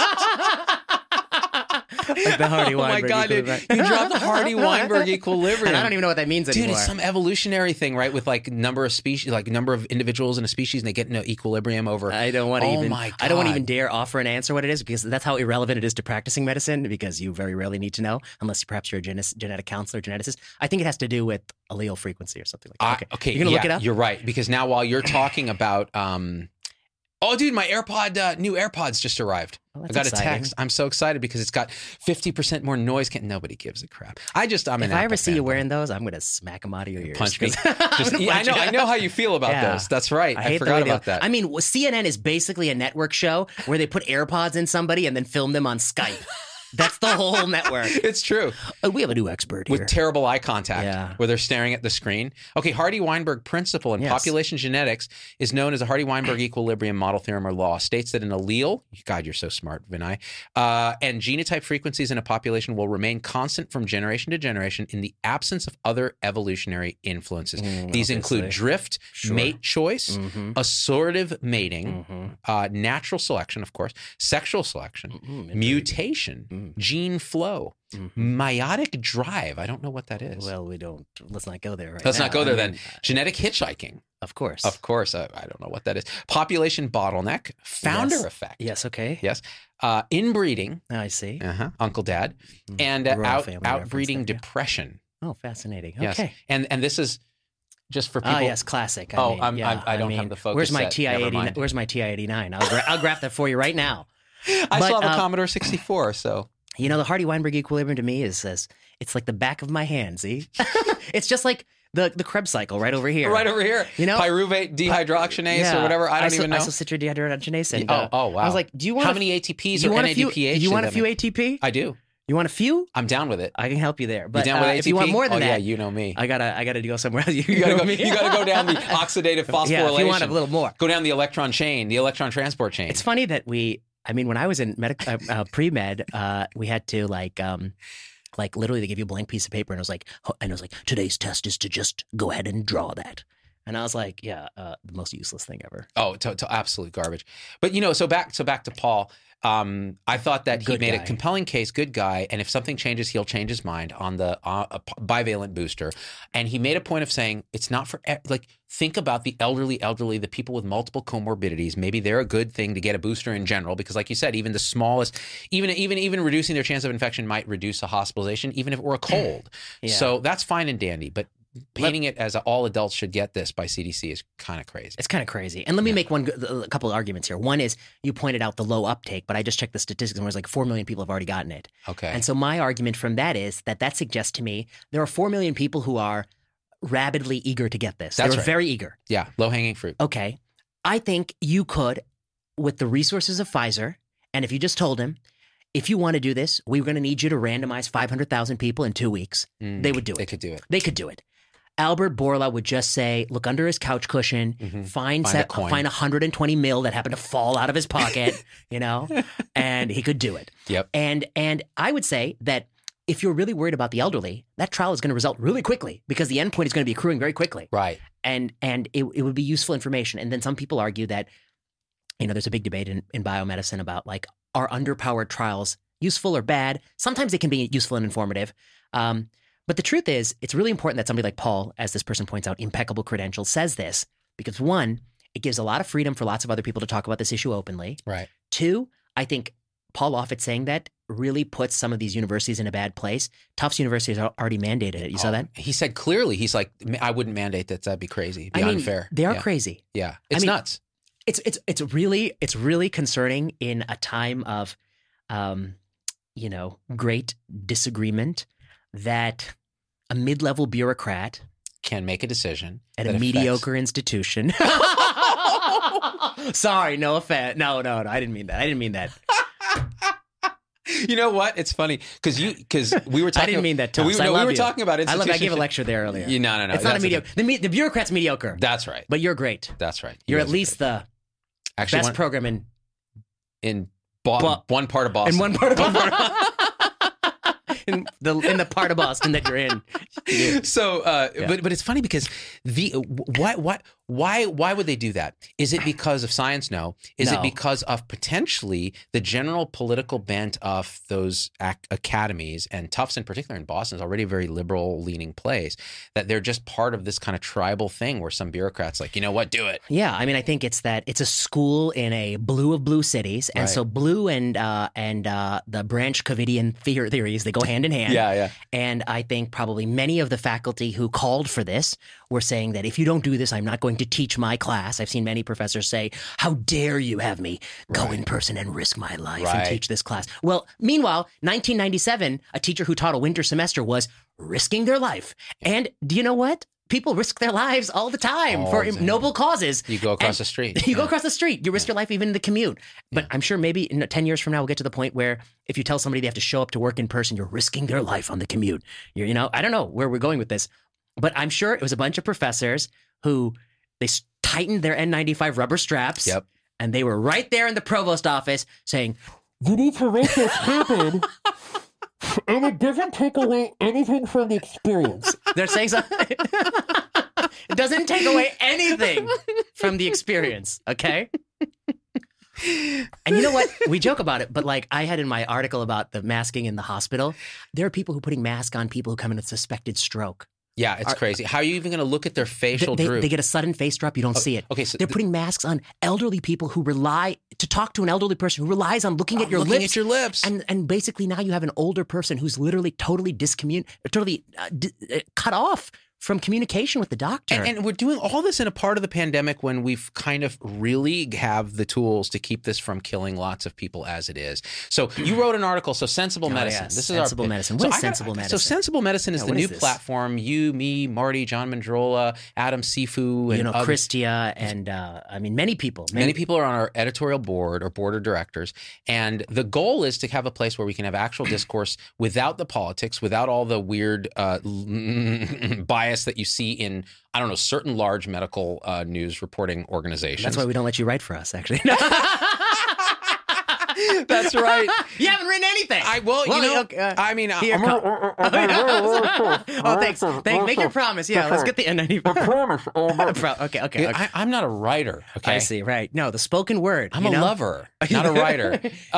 Like the Hardy-Weinberg equilibrium. Dude, you dropped the Hardy-Weinberg equilibrium. And I don't even know what that means anymore. Dude, it's some evolutionary thing, right? With like number of species, like number of individuals in a species, and they get into equilibrium over. I don't want to even dare offer an answer what it is, because that's how irrelevant it is to practicing medicine, because you very rarely need to know, unless perhaps you're a genetic counselor, geneticist. I think it has to do with allele frequency or something like that. Okay. You're going to look it up? You're right. Because now while you're talking about, oh, dude, my new AirPods just arrived. Oh, I got exciting. A text. I'm so excited because it's got 50% more noise. Nobody gives a crap. If I ever see you wearing those, I'm going to smack them out of your ears. Punch me. I know how you feel about those. That's right. I forgot about that. I mean, CNN is basically a network show where they put AirPods in somebody and then film them on Skype. That's the whole network. It's true. We have a new expert here. With terrible eye contact, where they're staring at the screen. Okay, Hardy-Weinberg principle in population genetics is known as a Hardy-Weinberg equilibrium model theorem or law. States that an allele, God, you're so smart, Vinay, and genotype frequencies in a population will remain constant from generation to generation in the absence of other evolutionary influences. These include drift, mate choice, assortative mating, natural selection, of course, sexual selection, mutation, gene flow, meiotic drive. I don't know what that is. Well, let's not go there Let's not go there then. Genetic hitchhiking. Of course. Of course. I don't know what that is. Population bottleneck, founder effect. Yes, okay. Yes. Inbreeding. I see. Uncle, dad. And outbreeding depression. Oh, fascinating. Yes. Okay. And this is just for people. Oh, yes, classic. I don't have the focus. Where's my set. TI-89? Where's my TI-89? I'll graph that for you right now. I saw the Commodore 64, so. You know, the Hardy-Weinberg equilibrium to me is it's like the back of my hand, see? It's just like the Krebs cycle right over here. Right over here. You know? Pyruvate dehydrogenase or whatever. I don't even know. Isocitrate dehydrogenase. And, wow. I was like, do you want how many ATPs or NADPH? You want a few ATP? I do. You want a few? I'm down with it. I can help you there. But you down with ATP? If you want more than that, yeah, you know me. I gotta go somewhere else. You gotta go down the oxidative phosphorylation. Yeah, if you want a little more. Go down the electron chain, the electron transport chain. It's funny that when I was in pre-med, we had to like literally they give you a blank piece of paper and it was like today's test is to just go ahead and draw that. And I was like, the most useless thing ever. Oh, to absolute garbage. But so back to Paul. I thought that he made a compelling case, good guy, and if something changes, he'll change his mind on the bivalent booster. And he made a point of saying it's not for think about the elderly, the people with multiple comorbidities. Maybe they're a good thing to get a booster in general because, like you said, even the smallest, even reducing their chance of infection might reduce a hospitalization, even if it were a cold. Yeah. So that's fine and dandy, but painting it as all adults should get this by CDC is kind of crazy. It's kind of crazy. And let me make a couple of arguments here. One is you pointed out the low uptake, but I just checked the statistics and it was like 4 million people have already gotten it. Okay. And so my argument from that is that suggests to me there are 4 million people who are rabidly eager to get this. They're very eager. Yeah, low-hanging fruit. Okay. I think you could, with the resources of Pfizer, and if you just told him, if you want to do this, we're going to need you to randomize 500,000 people in 2 weeks. They would do it. They could do it. They could do it. Albert Bourla would just say, look under his couch cushion, find 120 mil that happened to fall out of his pocket, and he could do it. Yep. And I would say that if you're really worried about the elderly, that trial is going to result really quickly because the endpoint is going to be accruing very quickly. Right. And it would be useful information. And then some people argue that, there's a big debate in biomedicine about are underpowered trials useful or bad? Sometimes they can be useful and informative. But the truth is, it's really important that somebody like Paul, as this person points out, impeccable credentials, says this because one, it gives a lot of freedom for lots of other people to talk about this issue openly. Right. Two, I think Paul Offit saying that really puts some of these universities in a bad place. Tufts University has already mandated it. You saw that? He said clearly, he's like, I wouldn't mandate that. That'd be crazy. It'd be unfair. They are crazy. Yeah. It's nuts. It's really concerning in a time of, great disagreement that a mid-level bureaucrat can make a decision at a mediocre institution. Sorry, no offense. No, I didn't mean that. You know what? It's funny because we were talking. I didn't mean that. We were talking about institutions. I gave a lecture there earlier. No. It's not a mediocre. The bureaucrat's mediocre. That's right. But you're great. That's right. You're at least the best program in one part of Boston. In one part of Boston. in the part of Boston that you're in. So, but it's funny because why would they do that? Is it because of science? No. Is it because of potentially the general political bent of those academies, and Tufts in particular in Boston is already a very liberal leaning place, that they're just part of this kind of tribal thing where some bureaucrats like, you know what, do it. Yeah, I mean, I think it's that it's a school in a blue of blue cities, and so blue and the Branch Covidian theories, they go hand in hand. Yeah. And I think probably many of the faculty who called for this were saying that if you don't do this, I'm not going to teach my class. I've seen many professors say, how dare you have me go in person and risk my life and teach this class. Well, meanwhile, 1997, a teacher who taught a winter semester was risking their life. And do you know what? People risk their lives all the time for noble causes. You go across the street. You go across the street. You risk your life even in the commute. But I'm sure maybe in 10 years from now, we'll get to the point where if you tell somebody they have to show up to work in person, you're risking their life on the commute. I don't know where we're going with this. But I'm sure it was a bunch of professors who they tightened their N95 rubber straps. Yep. And they were right there in the provost office saying, you need to make this happen. And it doesn't take away anything from the experience. They're saying something. It doesn't take away anything from the experience, okay? And you know what? We joke about it, but I had in my article about the masking in the hospital, there are people who are putting masks on people who come in with suspected stroke. Yeah, it's crazy. How are you even going to look at their facial droop? They get a sudden face drop. You don't see it. Okay, so they're putting masks on elderly people who rely to talk to an elderly person who relies on looking at your lips. And basically now you have an older person who's literally totally cut off from communication with the doctor. And we're doing all this in a part of the pandemic when we've kind of really have the tools to keep this from killing lots of people as it is. So you wrote an article, so Sensible Medicine. Yes. This Sensible is Medicine. What is Sensible Medicine? So Sensible Medicine is the new platform. You, me, Marty, John Mandrola, Adam Sifu, and Christia, and many people. Many people are on our editorial board or board of directors. And the goal is to have a place where we can have actual discourse without the politics, without all the weird bias that you see in, I don't know, certain large medical news reporting organizations. That's why we don't let you write for us, actually. That's right. You haven't written anything. Thanks. Make your promise. Yeah, let's get the N95. Okay. I'm not a writer. Okay, I see. Right. No, the spoken word. I'm a lover, not a writer.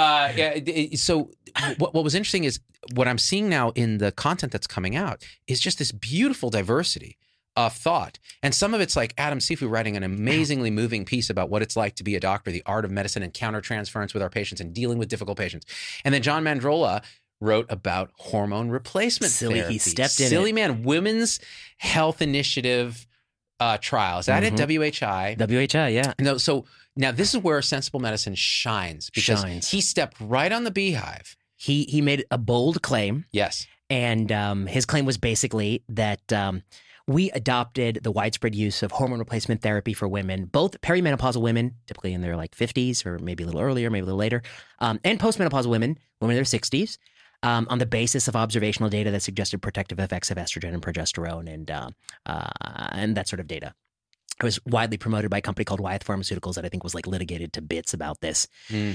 So what was interesting is what I'm seeing now in the content that's coming out is just this beautiful diversity of thought. And some of it's like Adam Sifu writing an amazingly moving piece about what it's like to be a doctor, the art of medicine and countertransference with our patients and dealing with difficult patients. And then John Mandrola wrote about hormone replacement therapy. He stepped in. Silly man. Women's Health Initiative trial. Is that it? WHI? WHI, yeah. No, so now this is where Sensible Medicine shines because he stepped right on the beehive. He made a bold claim. Yes. And his claim was basically that we adopted the widespread use of hormone replacement therapy for women, both perimenopausal women, typically in their 50s or maybe a little earlier, maybe a little later, and postmenopausal women in their 60s, on the basis of observational data that suggested protective effects of estrogen and progesterone and that sort of data. It was widely promoted by a company called Wyeth Pharmaceuticals that I think was litigated to bits about this.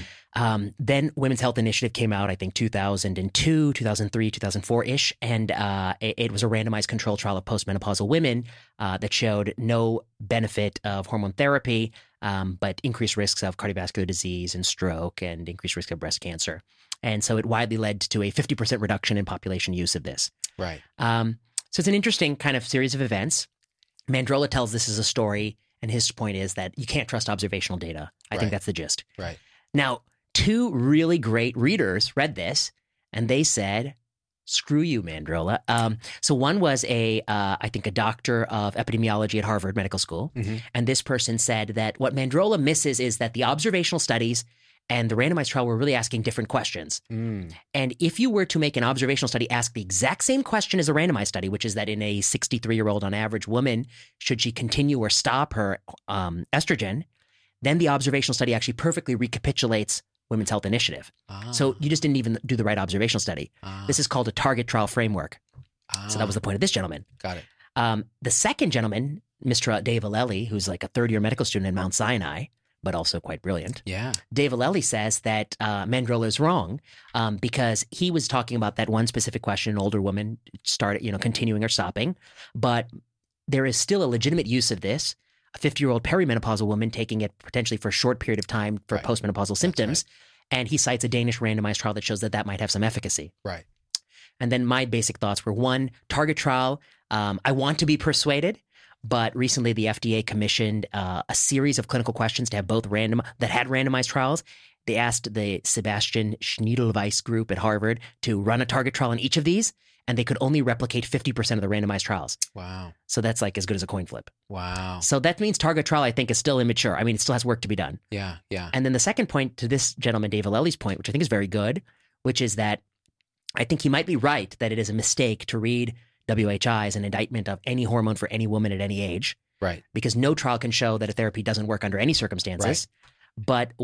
Then Women's Health Initiative came out, I think 2002, 2003, 2004-ish. And it was a randomized control trial of postmenopausal women that showed no benefit of hormone therapy, but increased risks of cardiovascular disease and stroke and increased risk of breast cancer. And so it widely led to a 50% reduction in population use of this. Right. So it's an interesting kind of series of events. Mandrola tells this as a story, and his point is that you can't trust observational data. I think that's the gist. Right. Now, two really great readers read this, and they said, screw you, Mandrola. So one was I think a doctor of epidemiology at Harvard Medical School, and this person said that what Mandrola misses is that the observational studies and the randomized trial were really asking different questions. And if you were to make an observational study ask the exact same question as a randomized study, which is that in a 63-year-old on average woman, should she continue or stop her estrogen, then the observational study actually perfectly recapitulates Women's Health Initiative. So you just didn't even do the right observational study. This is called a target trial framework. So that was the point of this gentleman. Got it. The second gentleman, Mr. Dave Aleli, who's a third-year medical student at Mount Sinai, but also quite brilliant. Yeah. Dave Aleli says that Mandrola is wrong because he was talking about that one specific question, an older woman started, continuing or stopping, but there is still a legitimate use of this. A 50-year-old perimenopausal woman taking it potentially for a short period of time for postmenopausal symptoms. Right. And he cites a Danish randomized trial that shows that might have some efficacy. Right. And then my basic thoughts were, one, target trial. I want to be persuaded. But recently, the FDA commissioned a series of clinical questions to have both randomized trials. They asked the Sebastian Schniedelweiss group at Harvard to run a target trial on each of these, and they could only replicate 50% of the randomized trials. Wow. So that's as good as a coin flip. Wow. So that means target trial, I think, is still immature. I mean, it still has work to be done. Yeah, yeah. And then the second point to this gentleman, Dave Aleli's point, which I think is very good, which is that I think he might be right that it is a mistake to read WHI is an indictment of any hormone for any woman at any age. Right. Because no trial can show that a therapy doesn't work under any circumstances. Right. But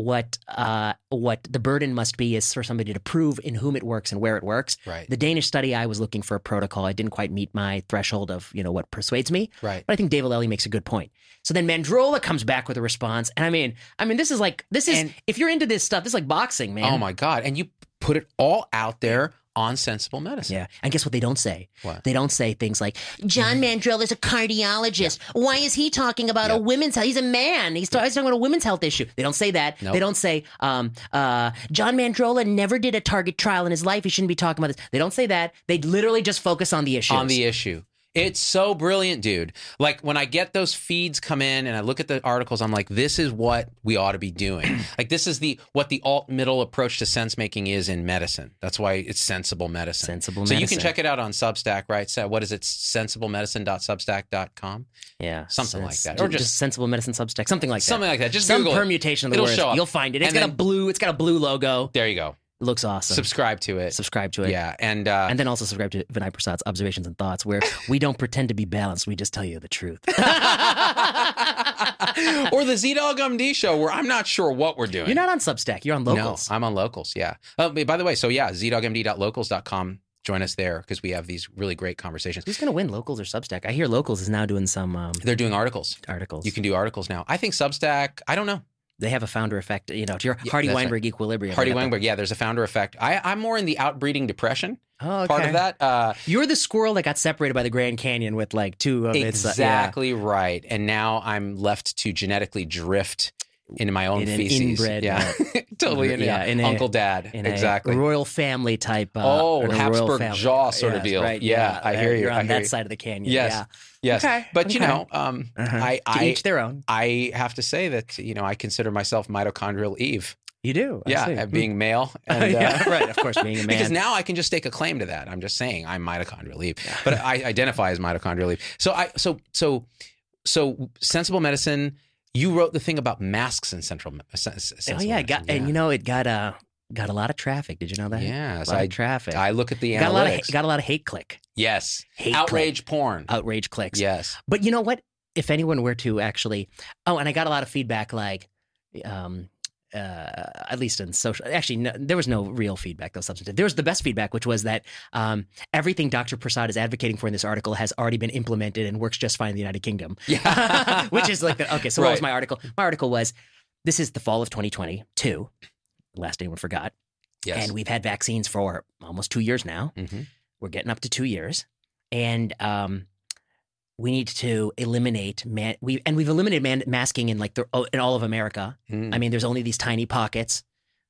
what the burden must be is for somebody to prove in whom it works and where it works. Right. The Danish study, I was looking for a protocol. I didn't quite meet my threshold of, what persuades me. Right. But I think Dave Aleli makes a good point. So then Mandrola comes back with a response. And I mean, this is if you're into this stuff, this is like boxing, man. Oh my God. And you put it all out there on Sensible Medicine. Yeah. And guess what they don't say? What? They don't say things like, John Mandrola is a cardiologist. Yeah. Why is he talking about a women's health? He's a man. He's talking about a women's health issue. They don't say that. Nope. They don't say, John Mandrola never did a target trial in his life. He shouldn't be talking about this. They don't say that. They literally just focus on the issue. On the issue. It's so brilliant, dude. Like when I get those feeds come in and I look at the articles, I'm like, this is what we ought to be doing. Like this is what the alt-middle approach to sense making is in medicine. That's why it's sensible medicine. Sensible so medicine. You can check it out on Substack, right? So what is it? sensiblemedicine.substack.com? Yeah. Something like that. Or just Sensible Medicine Substack. Something like that. Something like that. Just some Google permutation of the It'll words. show up. You'll find it. It's got a blue logo. There you go. It looks awesome. Subscribe to it. Yeah. And then also subscribe to Vinay Prasad's Observations and Thoughts, where we don't pretend to be balanced. We just tell you the truth. Or the ZDoggMD show, where I'm not sure what we're doing. You're not on Substack. You're on Locals. No, I'm on Locals, yeah. By the way, so yeah, ZDoggMD.locals.com. Join us there because we have these really great conversations. Who's going to win, Locals or Substack? I hear Locals is now doing some... They're doing articles. You can do articles now. I think Substack, I don't know. They have a founder effect, to your Hardy-Weinberg equilibrium. Hardy-Weinberg, yeah, there's a founder effect. I'm more in the outbreeding depression part of that. You're the squirrel that got separated by the Grand Canyon with like two of its... Exactly right. And now I'm left to genetically drift into my own feces. Inbred, totally in Uncle Dad. Exactly. Royal family type. Habsburg jaw sort of deal. Right, yeah, I hear you. You're on that side of the canyon. Yes. Yes. Okay. But, to each their own. I have to say that, I consider myself mitochondrial Eve. You do? Being male. And, right, of course, being a man. Because now I can just stake a claim to that. I'm just saying I'm mitochondrial Eve. But I identify as mitochondrial Eve. So Sensible Medicine, you wrote the thing about masks in Sensible Medicine. It got a lot of traffic. Did you know that? Yes. A lot of traffic. I look at the analytics. Got a lot of hate click. Yes. Outrage porn. Outrage clicks. Yes. But you know what? If anyone were to actually... Oh, and I got a lot of feedback like... at least in social... Actually, no, there was no real feedback, though, substantive. There was the best feedback, which was that everything Dr. Prasad is advocating for in this article has already been implemented and works just fine in the United Kingdom. Yeah. Which is like... Okay, so what was my article? My article was, this is the fall of 2022. Last anyone forgot. Yes. And we've had vaccines for almost 2 years now. Mm-hmm. We're getting up to 2 years. And... we need to eliminate we've eliminated masking in in all of America. Mm. I mean, there's only these tiny pockets.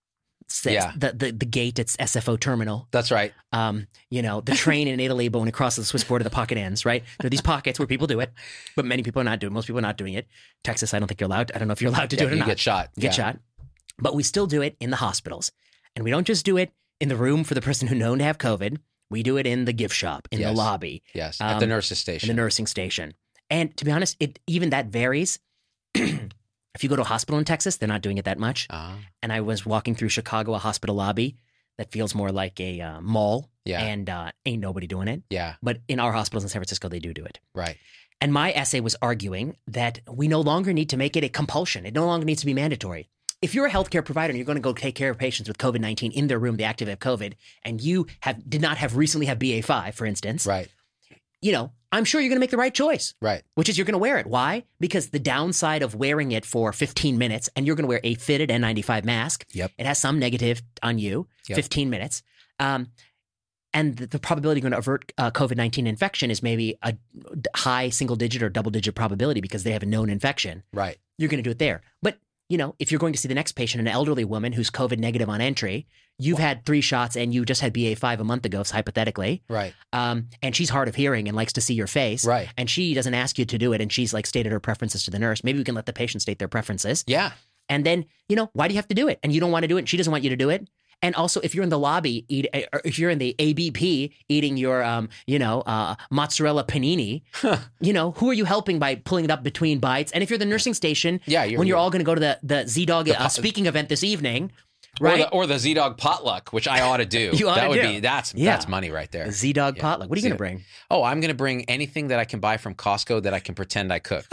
The gate at SFO terminal. That's right. The train in Italy, but when it crosses the Swiss border, the pocket ends. Right. There are these pockets where people do it, but many people are not doing. Most people are not doing it. Texas, I don't think you're allowed. I don't know if you're allowed to do it or not. You get shot. Get shot. But we still do it in the hospitals, and we don't just do it in the room for the person who's known to have COVID. We do it in the gift shop, in the lobby. Yes, at the nurse's station. In the nursing station. And to be honest, even that varies. If you go to a hospital in Texas, they're not doing it that much. And I was walking through Chicago, a hospital lobby that feels more like a mall. Yeah. And ain't nobody doing it. Yeah. But in our hospitals in San Francisco, they do it. Right. And my essay was arguing that we no longer need to make it a compulsion. It no longer needs to be mandatory. If you're a healthcare provider and you're going to go take care of patients with COVID-19 in their room, they actively have COVID, and you did not have recently have BA5, for instance, right? I'm sure you're going to make the right choice, right? Which is you're going to wear it. Why? Because the downside of wearing it for 15 minutes, and you're going to wear a fitted N95 mask. Yep. It has some negative on you. Yep. 15 minutes. And the probability you're going to avert COVID-19 infection is maybe a high single digit or double digit probability because they have a known infection. Right. You're going to do it there. But if you're going to see the next patient, an elderly woman who's COVID negative on entry, you've had 3 shots and you just had BA5 a month ago, hypothetically. Right. And she's hard of hearing and likes to see your face. Right. And she doesn't ask you to do it. And she's stated her preferences to the nurse. Maybe we can let the patient state their preferences. Yeah. And then, why do you have to do it? And you don't want to do it. And she doesn't want you to do it. And also, if you're in the lobby, or if you're in the ABP eating your, mozzarella panini, who are you helping by pulling it up between bites? And if you're the nursing station, when you're all going to go to the Z-Dog speaking event this evening, right? Or the Z-Dog potluck, which I ought to do. That's money right there. The Z-Dog potluck. What are you going to bring? Oh, I'm going to bring anything that I can buy from Costco that I can pretend I cook.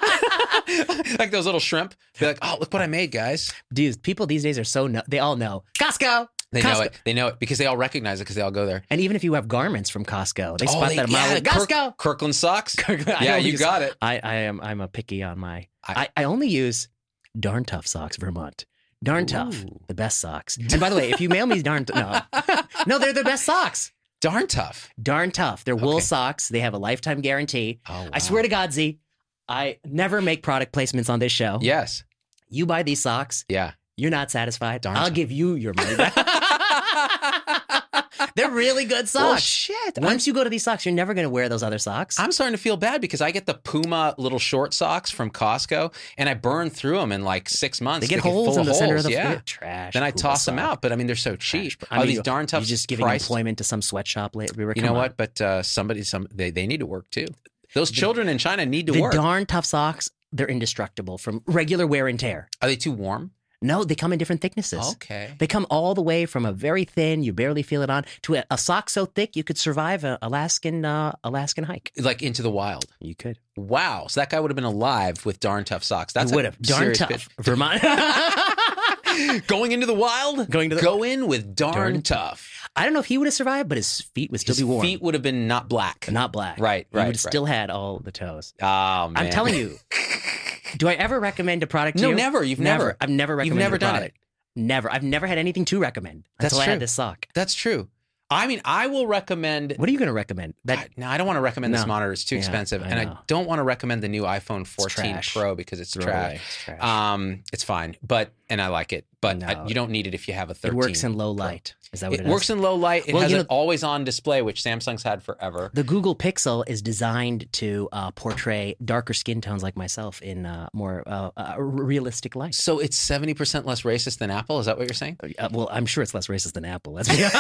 Like those little shrimp. Be like, oh, look what I made, guys. Dude, people these days are they all know. Costco! They know it. They know it because they all recognize it because they all go there. And even if you have garments from Costco, they spot that a mile away. Costco! Kirkland socks? Yeah, you got it. I'm a picky on my... I only use Darn Tough socks, Vermont. Darn Tough, the best socks. And by the way, if you mail me Darn... No, they're the best socks. Darn Tough? Darn Tough. They're wool socks. They have a lifetime guarantee. Oh, wow. I swear to God, Z, I never make product placements on this show. Yes. You buy these socks. Yeah. You're not satisfied. Darn I'll tough. give you your money back. They're really good socks. Well, shit. Once you go to these socks, you're never going to wear those other socks. I'm starting to feel bad because I get the Puma little short socks from Costco and I burn through them in like 6 months. They get holes in the center of the foot. Trash. Then I toss them out, but I mean, they're so cheap. I mean, these darn tough. You're just giving employment to some sweatshop later. You know what? But they need to work too. Those children in China need to work. The darn tough socks, they're indestructible from regular wear and tear. Are they too warm? No, they come in different thicknesses. Okay. They come all the way from a very thin, you barely feel it on, to a sock so thick you could survive an Alaskan hike. Like into the wild. You could. Wow. So that guy would have been alive with darn tough socks. That's would have. Darn tough. Pitch. Vermont. Going into the wild? Go in with darn tough. I don't know if he would have survived, but his feet would still be warm. His feet would have been not black. Not black. Right. He would have still had all the toes. Oh, man. I'm telling you. Do I ever recommend a product to you? No, never. You've never. I've never recommended You've never a done product. it. Never. I've never had anything to recommend until I had this sock. That's true. I mean, I will recommend. What are you going to recommend? No, I don't want to recommend this monitor. It's too expensive. And I don't want to recommend the new iPhone 14 Pro because it's trash. It's fine. And I like it. But you don't need it if you have a 13. It works in low light. Is that what it is? It works in low light. It has an always-on display, which Samsung's had forever. The Google Pixel is designed to portray darker skin tones like myself in more realistic light. So it's 70% less racist than Apple? Is that what you're saying? Well, I'm sure it's less racist than Apple.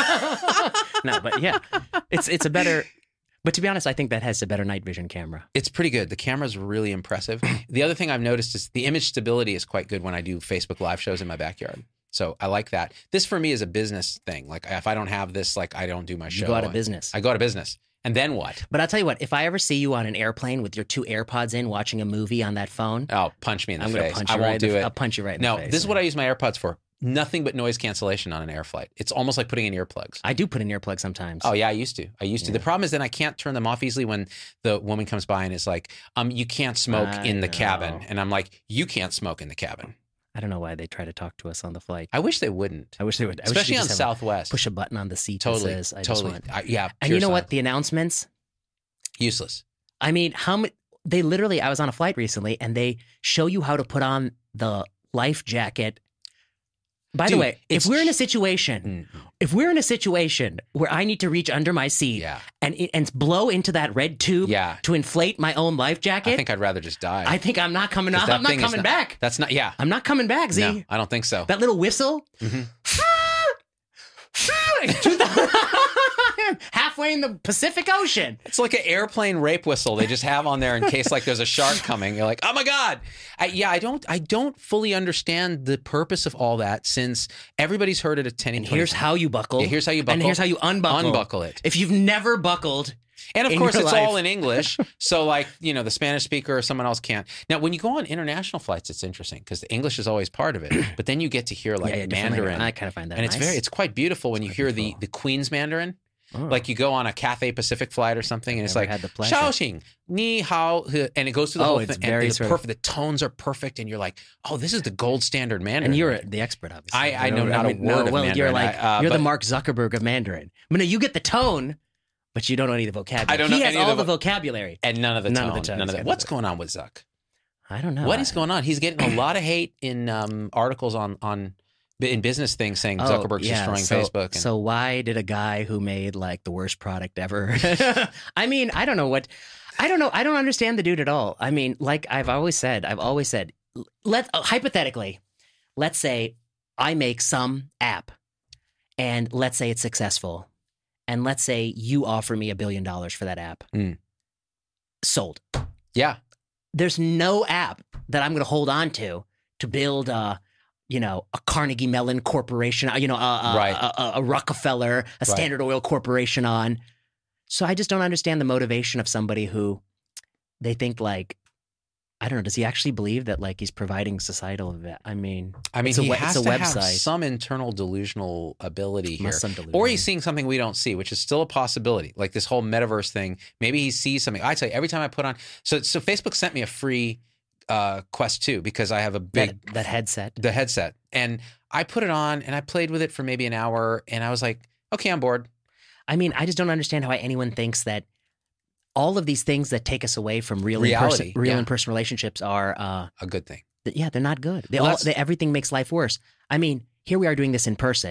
No, but yeah. It's a better... But to be honest, I think that has a better night vision camera. It's pretty good. The camera's really impressive. The other thing I've noticed is the image stability is quite good when I do Facebook Live shows in my backyard. So I like that. This for me is a business thing. Like if I don't have this, like I don't do my show. You go out of business. I go out of business. And then what? But I'll tell you what, if I ever see you on an airplane with your 2 AirPods in watching a movie on that phone. Oh, punch me in the face. I won't do it. I'll punch you right in the face. No, this is what I use my AirPods for. Nothing but noise cancellation on an air flight. It's almost like putting in earplugs. I do put in earplugs sometimes. Oh, yeah, I used to. The problem is then I can't turn them off easily when the woman comes by and is like, you can't smoke in the cabin. And I'm like, you can't smoke in the cabin. I don't know why they try to talk to us on the flight. I wish they wouldn't. I wish they would. Especially on Southwest. Push a button on the seat totally, that says, totally. Yeah. And you know what? The announcements? Useless. I mean, they literally, I was on a flight recently and they show you how to put on the life jacket. By the way, if we're in a situation where I need to reach under my seat and blow into that red tube to inflate my own life jacket, I think I'd rather just die. I think I'm not coming. I'm not coming back. That's not. Yeah, I'm not coming back. Z. No, I don't think so. That little whistle. Mm-hmm. Halfway in the Pacific Ocean. It's like an airplane rape whistle they just have on there in case like there's a shark coming. You're like, oh my God. I don't fully understand the purpose of all that since everybody's heard it at 10 and here's how you buckle. Yeah, here's how you buckle. And here's how you unbuckle. Unbuckle it. If you've never buckled. And of course, it's all in English. So like, the Spanish speaker or someone else can't. Now, when you go on international flights, it's interesting because the English is always part of it. But then you get to hear like Mandarin. I kind of find that and nice. it's quite beautiful when you hear the Queen's Mandarin. Oh. Like you go on a Cathay Pacific flight or something, and it's like Shaoxing, Ni Hao, and it goes through the whole thing. Very and it's perfect. The tones are perfect, and you're like, oh, this is the gold standard Mandarin. And you're the expert, obviously. I know not a word of Mandarin. You're like you're the Mark Zuckerberg of Mandarin. But no, you get the tone, but you don't know any of the vocabulary. I don't know. He has all the vocabulary and none of the tone. None of that. What's going on with Zuck? I don't know. What is going on? He's getting a lot of hate in articles on. In business things saying Zuckerberg's destroying Facebook. So why did a guy who made like the worst product ever? I mean, I don't know. I don't understand the dude at all. I mean, like I've always said, hypothetically, let's say I make some app and let's say it's successful. And let's say you offer me $1 billion for that app. Sold. Yeah. There's no app that I'm going to hold on to build a Carnegie Mellon Corporation, a Rockefeller, a Standard Oil Corporation on. So I just don't understand the motivation of somebody who they think like, I don't know, does he actually believe that like he's providing societal? I mean, he has to have some internal delusional ability here. Or he's seeing something we don't see, which is still a possibility. Like this whole metaverse thing. Maybe he sees something. I tell you, every time I put on, so Facebook sent me a free Quest 2 because I have a big that headset. The headset. And I put it on and I played with it for maybe an hour and I was like, okay, I'm bored. I mean, I just don't understand how anyone thinks that all of these things that take us away from real in-person relationships are a good thing. They're not good. Everything makes life worse. I mean, here we are doing this in person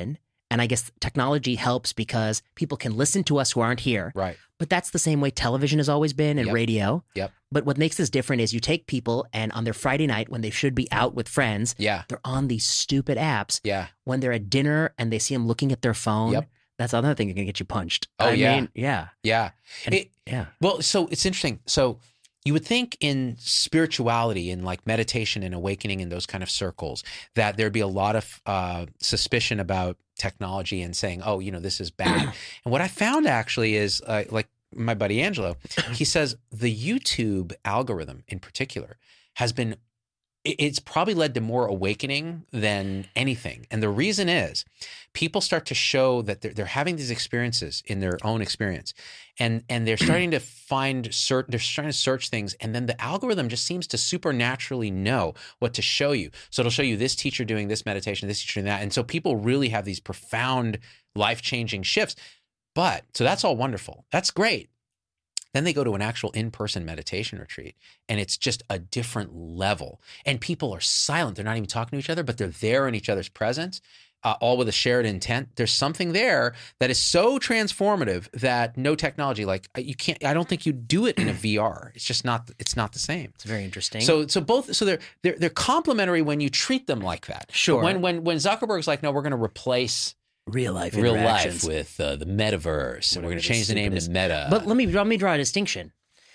And I guess technology helps because people can listen to us who aren't here. Right. But that's the same way television has always been and radio. Yep. But what makes this different is you take people and on their Friday night when they should be out with friends, they're on these stupid apps. Yeah. When they're at dinner and they see them looking at their phone, that's another thing that can get you punched. Oh, Yeah. Yeah. Yeah. Well, so it's interesting. So you would think in spirituality and like meditation and awakening in those kind of circles that there'd be a lot of suspicion about technology and saying, oh, this is bad. And what I found actually is like my buddy Angelo, he says the YouTube algorithm in particular has been, it's probably led to more awakening than anything. And the reason is people start to show that they're having these experiences in their own experience and they're starting to they're trying to search things. And then the algorithm just seems to supernaturally know what to show you. So it'll show you this teacher doing this meditation, this teacher doing that. And so people really have these profound life-changing shifts. So that's all wonderful. That's great. Then they go to an actual in-person meditation retreat and it's just a different level. And people are silent. They're not even talking to each other, but they're there in each other's presence, all with a shared intent. There's something there that is so transformative that no technology, like I don't think you do it in a VR. It's just not, it's not the same. It's very interesting. So they're complementary when you treat them like that. Sure. But when Zuckerberg's like, no, we're going to replace real life with the metaverse, and we're going to change the name to Meta. But let me draw a distinction.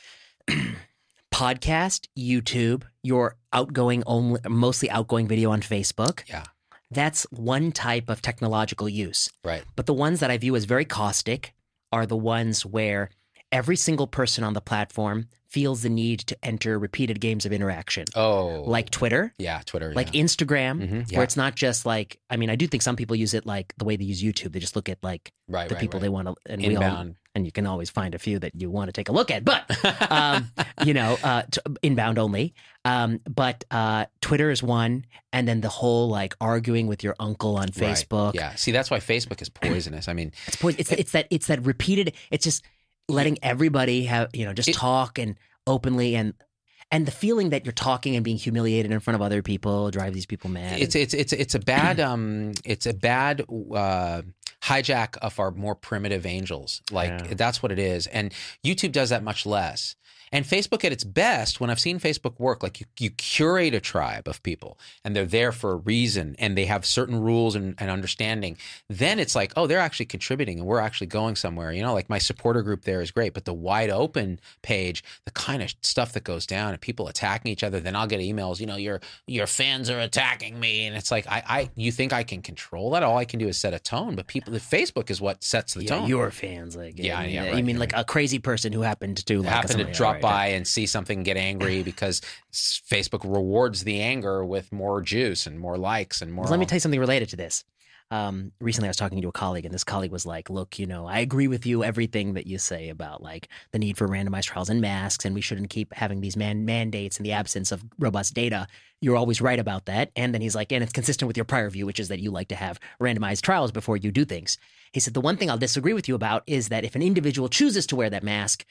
Podcast, YouTube, your mostly outgoing video on Facebook. Yeah. That's one type of technological use. Right. But the ones that I view as very caustic are the ones where every single person on the platform feels the need to enter repeated games of interaction. Oh. Like Twitter. Yeah, Twitter. Like Instagram, where it's not just like, I mean, I do think some people use it like the way they use YouTube. They just look at like the people they want to, and inbound. And you can always find a few that you want to take a look at, but, inbound only. But Twitter is one. And then the whole like arguing with your uncle on Facebook. Right. Yeah. See, that's why Facebook is poisonous. I mean, it's poison. It's that repeated, it's just letting everybody have, talk and openly and the feeling that you're talking and being humiliated in front of other people drive these people mad. It's a bad hijack of our more primitive angels. That's what it is. And YouTube does that much less. And Facebook at its best, when I've seen Facebook work, like you curate a tribe of people and they're there for a reason and they have certain rules and understanding, then it's like, oh, they're actually contributing and we're actually going somewhere. Like my supporter group there is great, but the wide open page, the kind of stuff that goes down and people attacking each other, then I'll get emails, your fans are attacking me. And it's like, you think I can control that? All I can do is set a tone, but Facebook is what sets the tone. Your fans, like, right, you mean like a crazy person who happened to drop by and see something, get angry because Facebook rewards the anger with more juice and more likes and more. Let me tell you something related to this. Recently I was talking to a colleague and this colleague was like, look, I agree with you everything that you say about like the need for randomized trials and masks and we shouldn't keep having these mandates in the absence of robust data. You're always right about that. And then he's like, and it's consistent with your prior view, which is that you like to have randomized trials before you do things. He said, the one thing I'll disagree with you about is that if an individual chooses to wear that mask,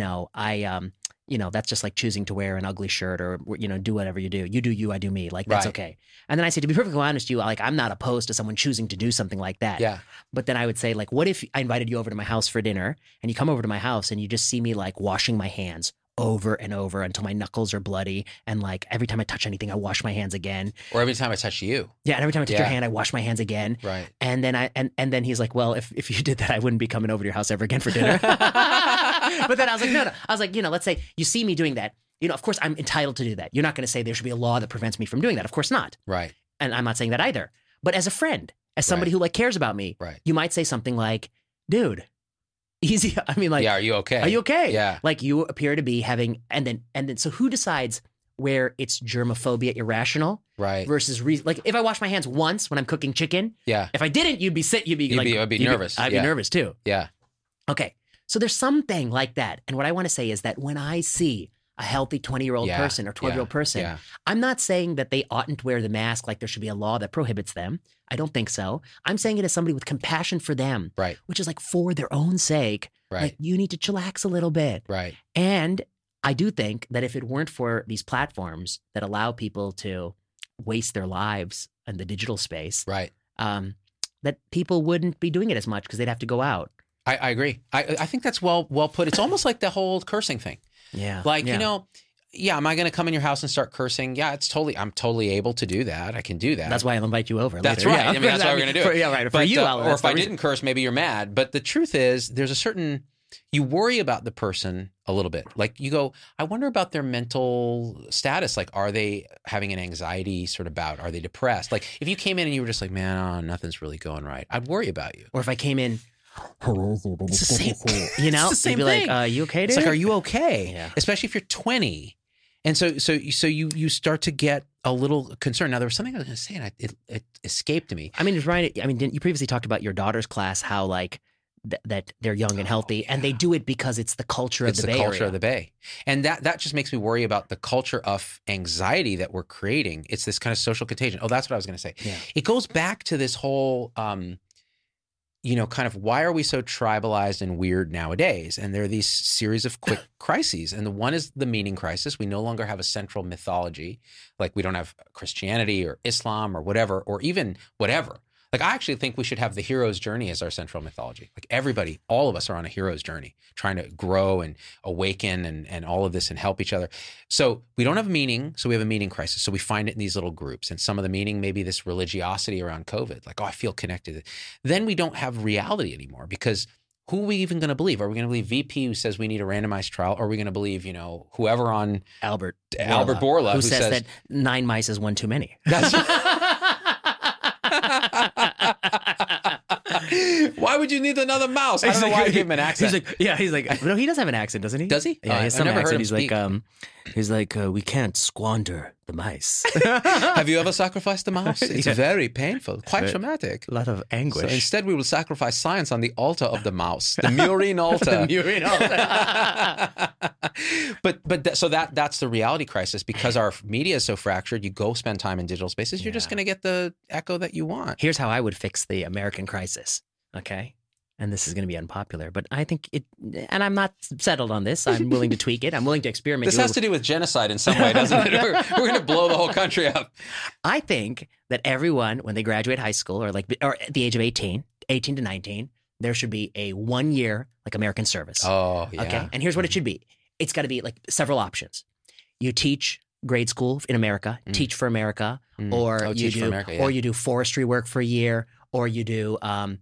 that's just like choosing to wear an ugly shirt or, do whatever you do. You do you, I do me. Like, that's okay. And then I say, to be perfectly honest, I'm not opposed to someone choosing to do something like that. Yeah. But then I would say, like, what if I invited you over to my house for dinner and you come over to my house and you just see me like washing my hands over and over until my knuckles are bloody. And like every time I touch anything, I wash my hands again. Or every time I touch you. Yeah. And every time I touch your hand, I wash my hands again. Right. And then and then he's like, well, if you did that, I wouldn't be coming over to your house ever again for dinner. But then I was like, no. I was like, let's say you see me doing that. Of course I'm entitled to do that. You're not going to say there should be a law that prevents me from doing that. Of course not. Right. And I'm not saying that either. But as a friend, as somebody who like cares about me, you might say something like, dude, easy. I mean, like, yeah, are you okay? Are you okay? Yeah. Like you appear to be having, and then, so who decides where it's germophobia irrational versus like if I wash my hands once when I'm cooking chicken, if I didn't, you'd be nervous. I'd be nervous too. Yeah. Okay. So there's something like that. And what I want to say is that when I see a healthy 20-year-old person or 12-year-old person, I'm not saying that they oughtn't wear the mask, like there should be a law that prohibits them. I don't think so. I'm saying it as somebody with compassion for them, which is like for their own sake, like you need to chillax a little bit. Right. And I do think that if it weren't for these platforms that allow people to waste their lives in the digital space, that that people wouldn't be doing it as much because they'd have to go out. I agree. I think that's well put. It's almost like the whole cursing thing. Yeah. Like, you know, am I going to come in your house and start cursing? Yeah, I'm totally able to do that. I can do that. That's why I'll invite you over. That's later. right. Yeah. I mean, that's why we're going to do it. Yeah, right. For but, you, or if I didn't curse, maybe you're mad. But the truth is, there's a certain, you worry about the person a little bit. Like you go, I wonder about their mental status. Like, are they having an anxiety sort of bout? Are they depressed? Like if you came in and you were just like, man, nothing's really going right, I'd worry about you. Or if I came in, it's the same, you know, it's the same you'd be thing. like, you okay, dude? It's like, are you okay? Yeah. Especially if you're 20. And so you start to get a little concerned. Now, there was something I was going to say, and it escaped me. I mean, Ryan, didn't you previously talked about your daughter's class, how like that they're young and healthy, and they do it because it's the culture of the Bay Area. It's the culture of the Bay. And that just makes me worry about the culture of anxiety that we're creating. It's this kind of social contagion. Oh, that's what I was going to say. Yeah. It goes back to this whole, kind of why are we so tribalized and weird nowadays? And there are these series of quick crises. And the one is the meaning crisis. We no longer have a central mythology. Like we don't have Christianity or Islam or whatever, or even whatever. Like I actually think we should have the hero's journey as our central mythology. Like everybody, all of us are on a hero's journey, trying to grow and awaken and all of this and help each other. So we don't have meaning, so we have a meaning crisis. So we find it in these little groups. And some of the meaning may be this religiosity around COVID. Like, oh, I feel connected. Then we don't have reality anymore because who are we even going to believe? Are we going to believe VP who says we need a randomized trial? Or are we going to believe, whoever on Albert Bourla who says that 9 mice is one too many? That's why would you need another mouse? I don't know why I gave him an accent. He's like, no, he does have an accent, doesn't he? Does he? Yeah, he has some I've never accent. heard him He's like, we can't squander the mice. Have you ever sacrificed a mouse? It's very painful, quite traumatic. A lot of anguish. So instead, we will sacrifice science on the altar of the mouse, the murine altar. The murine altar. So that's the reality crisis because our media is so fractured. You go spend time in digital spaces, you're just going to get the echo that you want. Here's how I would fix the American crisis. Okay. And this is going to be unpopular, but I think and I'm not settled on this. I'm willing to tweak it. I'm willing to experiment. This has to do with genocide in some way, doesn't it? We're going to blow the whole country up. I think that everyone, when they graduate high school or at the age of 18 to 19, there should be a 1 year like American service. Oh, yeah. Okay. And here's what it should be. It's got to be like several options. You teach grade school in America, teach for America, or you do forestry work for a year, or you do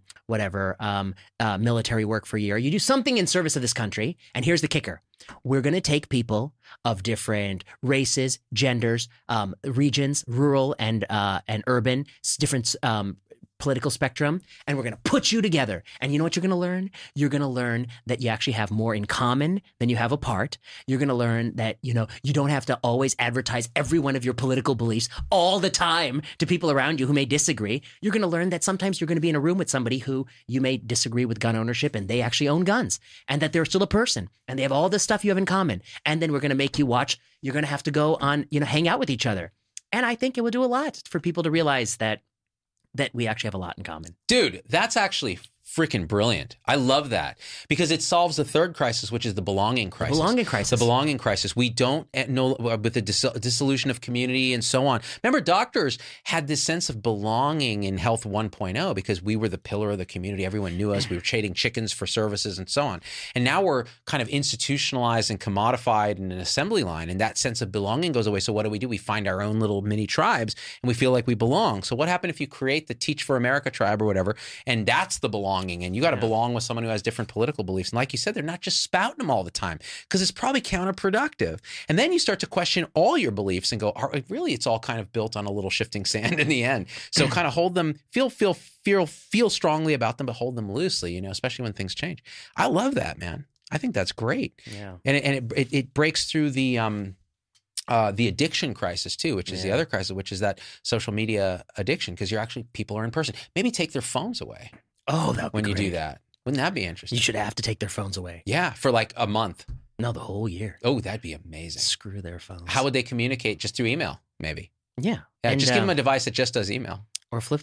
military work for a year. You do something in service of this country. And here's the kicker. We're going to take people of different races, genders, regions, rural and urban, different political spectrum, and we're going to put you together. And you know what you're going to learn? You're going to learn that you actually have more in common than you have apart. You're going to learn that, you don't have to always advertise every one of your political beliefs all the time to people around you who may disagree. You're going to learn that sometimes you're going to be in a room with somebody who you may disagree with gun ownership and they actually own guns and that they're still a person and they have all this stuff you have in common. And then we're going to make you watch. You're going to have to go on, hang out with each other. And I think it will do a lot for people to realize that we actually have a lot in common. Dude, that's actually freaking brilliant. I love that because it solves the third crisis, which is the belonging crisis. The belonging crisis. We don't know with the dissolution of community and so on. Remember, doctors had this sense of belonging in Health 1.0 because we were the pillar of the community. Everyone knew us. We were trading chickens for services and so on. And now we're kind of institutionalized and commodified in an assembly line. And that sense of belonging goes away. So what do? We find our own little mini tribes and we feel like we belong. So what happened if you create the Teach for America tribe or whatever, and that's the belonging? And you got to belong with someone who has different political beliefs. And like you said, they're not just spouting them all the time because it's probably counterproductive. And then you start to question all your beliefs and go, really, it's all kind of built on a little shifting sand in the end. So kind of hold them, feel strongly about them, but hold them loosely, especially when things change. I love that, man. I think that's great. Yeah. And it breaks through the addiction crisis too, which is the other crisis, which is that social media addiction because people are in person. Maybe take their phones away. Oh, that would be when you great. do that. Wouldn't that be interesting? You should have to take their phones away. Yeah, for like a month. No, the whole year. Oh, that'd be amazing. Screw their phones. How would they communicate? Just through email, maybe. Yeah. And just give them a device that just does email. Or a flip phone.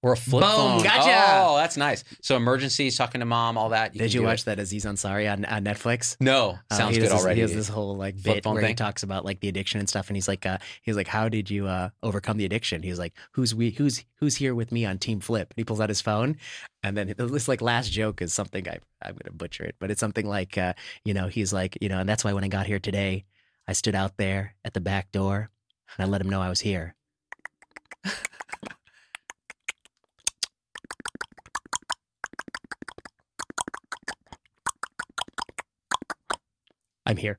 Or a flip phone. Boom, gotcha. Oh, that's nice. So emergencies, talking to mom, all that. Did you watch that Aziz Ansari on Netflix? No, sounds good already. He has this whole like bit where he talks about like the addiction and stuff, and he's like, how did you overcome the addiction? He's like, who's here with me on Team Flip? And he pulls out his phone, and then this like last joke is something I'm gonna butcher it, but it's something like, he's like, and that's why when I got here today, I stood out there at the back door, and I let him know I was here. I'm here.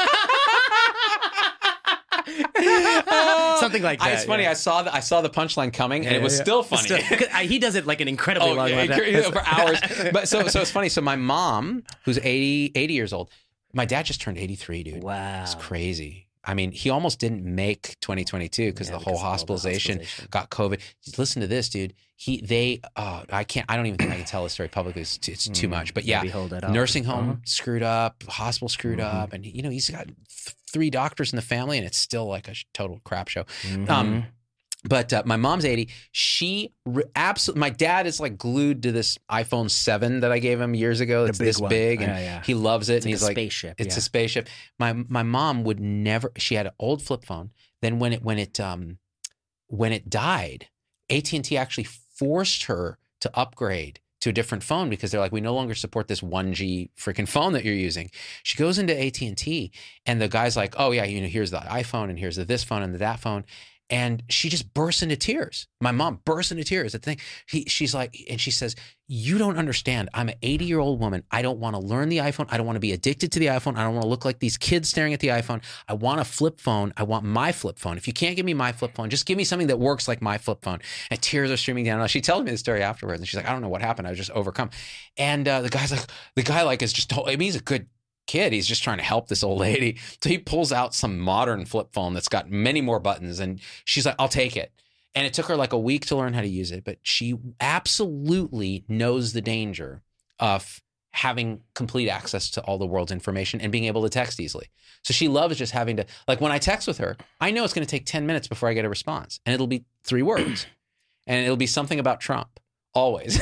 Something like that. It's funny. Yeah. I saw the punchline coming, and it was still funny. He does it like an incredibly long way for hours. But so it's funny. So my mom, who's 80 years old, my dad just turned 83, dude. Wow, it's crazy. I mean, he almost didn't make 2022 because of the whole hospitalization, got COVID. Listen to this, dude. I don't even think I can tell this story publicly. It's too much. But yeah, nursing home screwed up, hospital screwed up. And, he's got 3 doctors in the family and it's still like a total crap show. But my mom's 80. My dad is like glued to this iPhone 7 that I gave him years ago. It's this big, and he loves it. It's and he's like, spaceship. It's a spaceship. My mom would never. She had an old flip phone. Then when it died, AT&T actually forced her to upgrade to a different phone because they're like, we no longer support this 1G freaking phone that you're using. She goes into AT&T, and the guy's like, oh yeah, here's the iPhone, and here's this phone and that phone. And she just bursts into tears. My mom bursts into tears at the thing. She's like, and she says, you don't understand. I'm an 80-year-old woman. I don't want to learn the iPhone. I don't want to be addicted to the iPhone. I don't want to look like these kids staring at the iPhone. I want a flip phone. I want my flip phone. If you can't give me my flip phone, just give me something that works like my flip phone. And tears are streaming down. She tells me the story afterwards. And she's like, I don't know what happened. I was just overcome. And the guy is just told, I mean, he's a good kid. He's just trying to help this old lady. So he pulls out some modern flip phone that's got many more buttons, and she's like, I'll take it. And it took her like a week to learn how to use it, but she absolutely knows the danger of having complete access to all the world's information and being able to text easily. So she loves just having to, like when I text with her, I know it's going to take 10 minutes before I get a response, and it'll be 3 words and it'll be something about Trump. Always.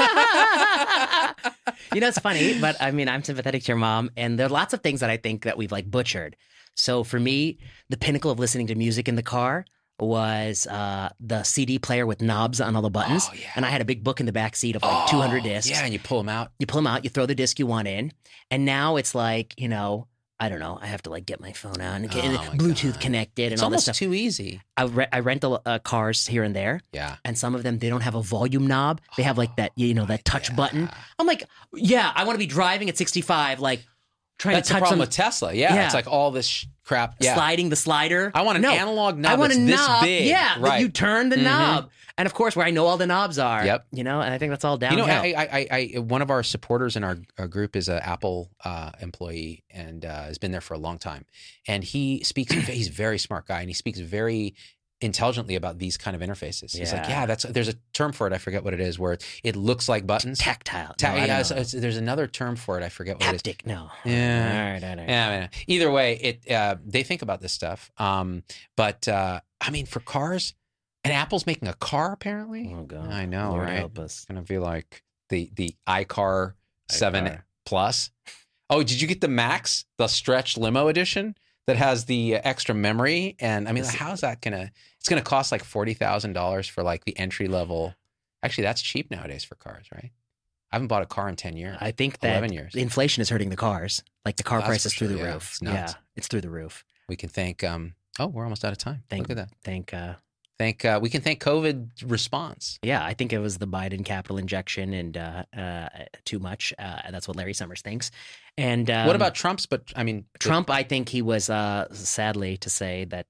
It's funny, but I mean, I'm sympathetic to your mom, and there are lots of things that I think that we've like butchered. So for me, the pinnacle of listening to music in the car was the CD player with knobs on all the buttons. Oh, yeah. And I had a big book in the back seat of like 200 discs. Yeah, and you pull them out. You throw the disc you want in. And now it's like, I don't know. I have to like get my phone out and get Bluetooth connected and all this stuff. It's almost too easy. I rent cars here and there. Yeah. And some of them, they don't have a volume knob. They have like that, that touch button. I'm like, yeah, I want to be driving at 65, like trying That's to touch the problem with Tesla. Yeah. It's like all this crap. Yeah. Sliding the slider. I want an analog knob. I want a knob. This big. Yeah. Right. That you turn the knob. And of course, where I know all the knobs are. Yep. And I think that's all downhill. I one of our supporters in our group is an Apple employee and has been there for a long time. And he's a very smart guy, and he speaks very intelligently about these kind of interfaces. He's like, there's a term for it. I forget what it is, where it looks like buttons. Tactile. There's another term for it. I forget what it is. Haptic. No. Yeah. All right. Yeah. Either way, they think about this stuff. But I mean, for cars. And Apple's making a car, apparently. Oh, God. I know, Lord right? help us. It's going to be like the iCar 7 Plus. Oh, did you get the Max, the stretch limo edition that has the extra memory? And I mean, how's that going to, it's going to cost like $40,000 for like the entry level. Actually, that's cheap nowadays for cars, right? I haven't bought a car in 10 years. I think that 11 years. Inflation is hurting the cars. Like the car price is through the roof. It's nuts. Yeah, it's through the roof. We can thank, we're almost out of time. Look at that. We can thank COVID response. Yeah, I think it was the Biden capital injection and too much. That's what Larry Summers thinks. And what about Trump's? But I mean, Trump, I think he was sadly to say that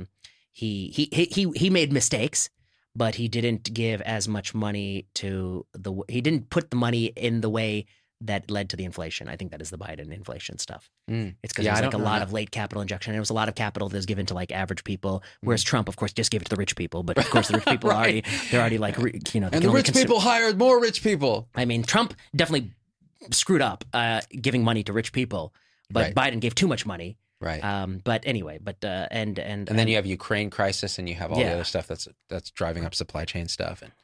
he made mistakes, but he didn't give as much money to he didn't put the money in the way that led to the inflation. I think that is the Biden inflation stuff. It's because there's like a lot of late capital injection. And it was a lot of capital that was given to like average people, whereas Trump, of course, just gave it to the rich people. But of course, the rich people right. they're already like, and the rich people hired more rich people. I mean, Trump definitely screwed up giving money to rich people, but Biden gave too much money. Right. But anyway, and then you have Ukraine crisis, and you have all the other stuff that's driving up supply chain stuff, and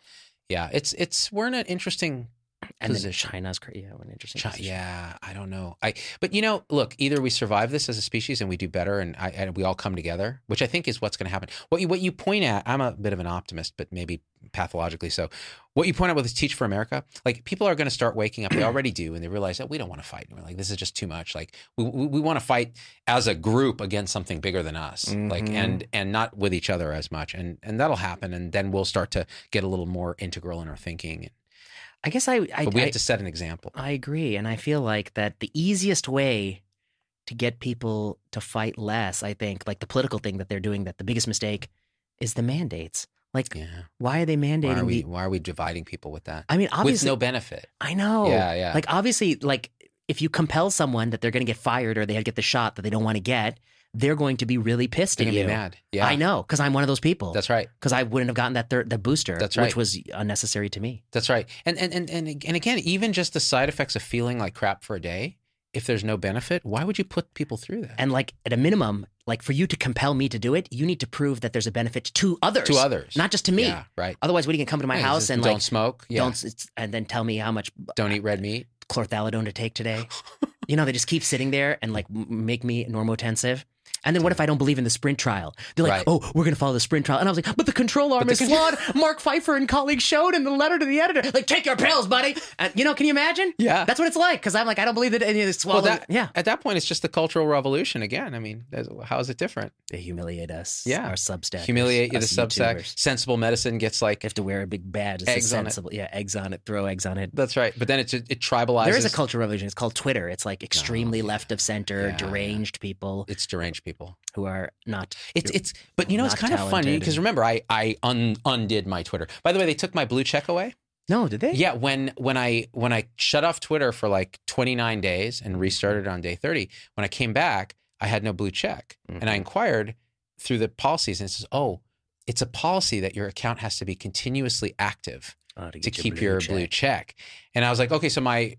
Yeah. We're in an interesting and position. China's crazy. Yeah, an interesting position. Yeah, I don't know. But look, either we survive this as a species and we do better, and we all come together, which I think is what's going to happen. What you point at, I'm a bit of an optimist, but maybe pathologically so. What you point out with this Teach for America, like people are going to start waking up. They already do, and they realize that we don't want to fight. And we're like, this is just too much. Like we want to fight as a group against something bigger than us, like and not with each other as much. And that'll happen, and then we'll start to get a little more integral in our thinking. I guess but we have to set an example. I agree. And I feel like that the easiest way to get people to fight less, I think, like the political thing that they're doing, that the biggest mistake is the mandates. Like, why are they mandating? Why are we dividing people with that? I mean, obviously. With no benefit. I know. Yeah. Like, obviously, like, if you compel someone that they're going to get fired or they had to get the shot that they don't want to get, they're going to be really pissed at you. They're going to be mad. Yeah. I know, because I'm one of those people. That's right. Because I wouldn't have gotten the booster, That's right. which was unnecessary to me. That's right. And again, even just the side effects of feeling like crap for a day, if there's no benefit, why would you put people through that? And like at a minimum, like for you to compel me to do it, you need to prove that there's a benefit to others. To others. Not just to me. Yeah, right. Otherwise, what are you going to come to my house and don't smoke? Yeah. And then tell me how much... Don't eat red meat? Chlorthalidone to take today. They just keep sitting there and like make me normotensive. And then what if I don't believe in the sprint trial? They're like, oh, we're going to follow the sprint trial. And I was like, but the control arm is flawed. Mark Pfeiffer and colleagues showed in the letter to the editor. Like, take your pills, buddy. And, can you imagine? Yeah. That's what it's like. Because I'm like, I don't believe that any of this swallow. At that point, it's just the Cultural Revolution again. I mean, how is it different? They humiliate us. Yeah. Our Substack. Humiliate you, the Substack. Sensible Medicine gets like... You have to wear a big badge. Eggs on it. Yeah, eggs on it. Throw eggs on it. That's right. But then it tribalizes. There is a Cultural Revolution. It's called Twitter. It's like extremely left of center, deranged people. It's deranged people. Who are not... But it's kind of funny because remember, I undid my Twitter. By the way, they took my blue check away. No, did they? Yeah, when I shut off Twitter for like 29 days and restarted on day 30, when I came back, I had no blue check. And I inquired through the policies and it says, it's a policy that your account has to be continuously active to keep your blue check. And I was like, okay, so my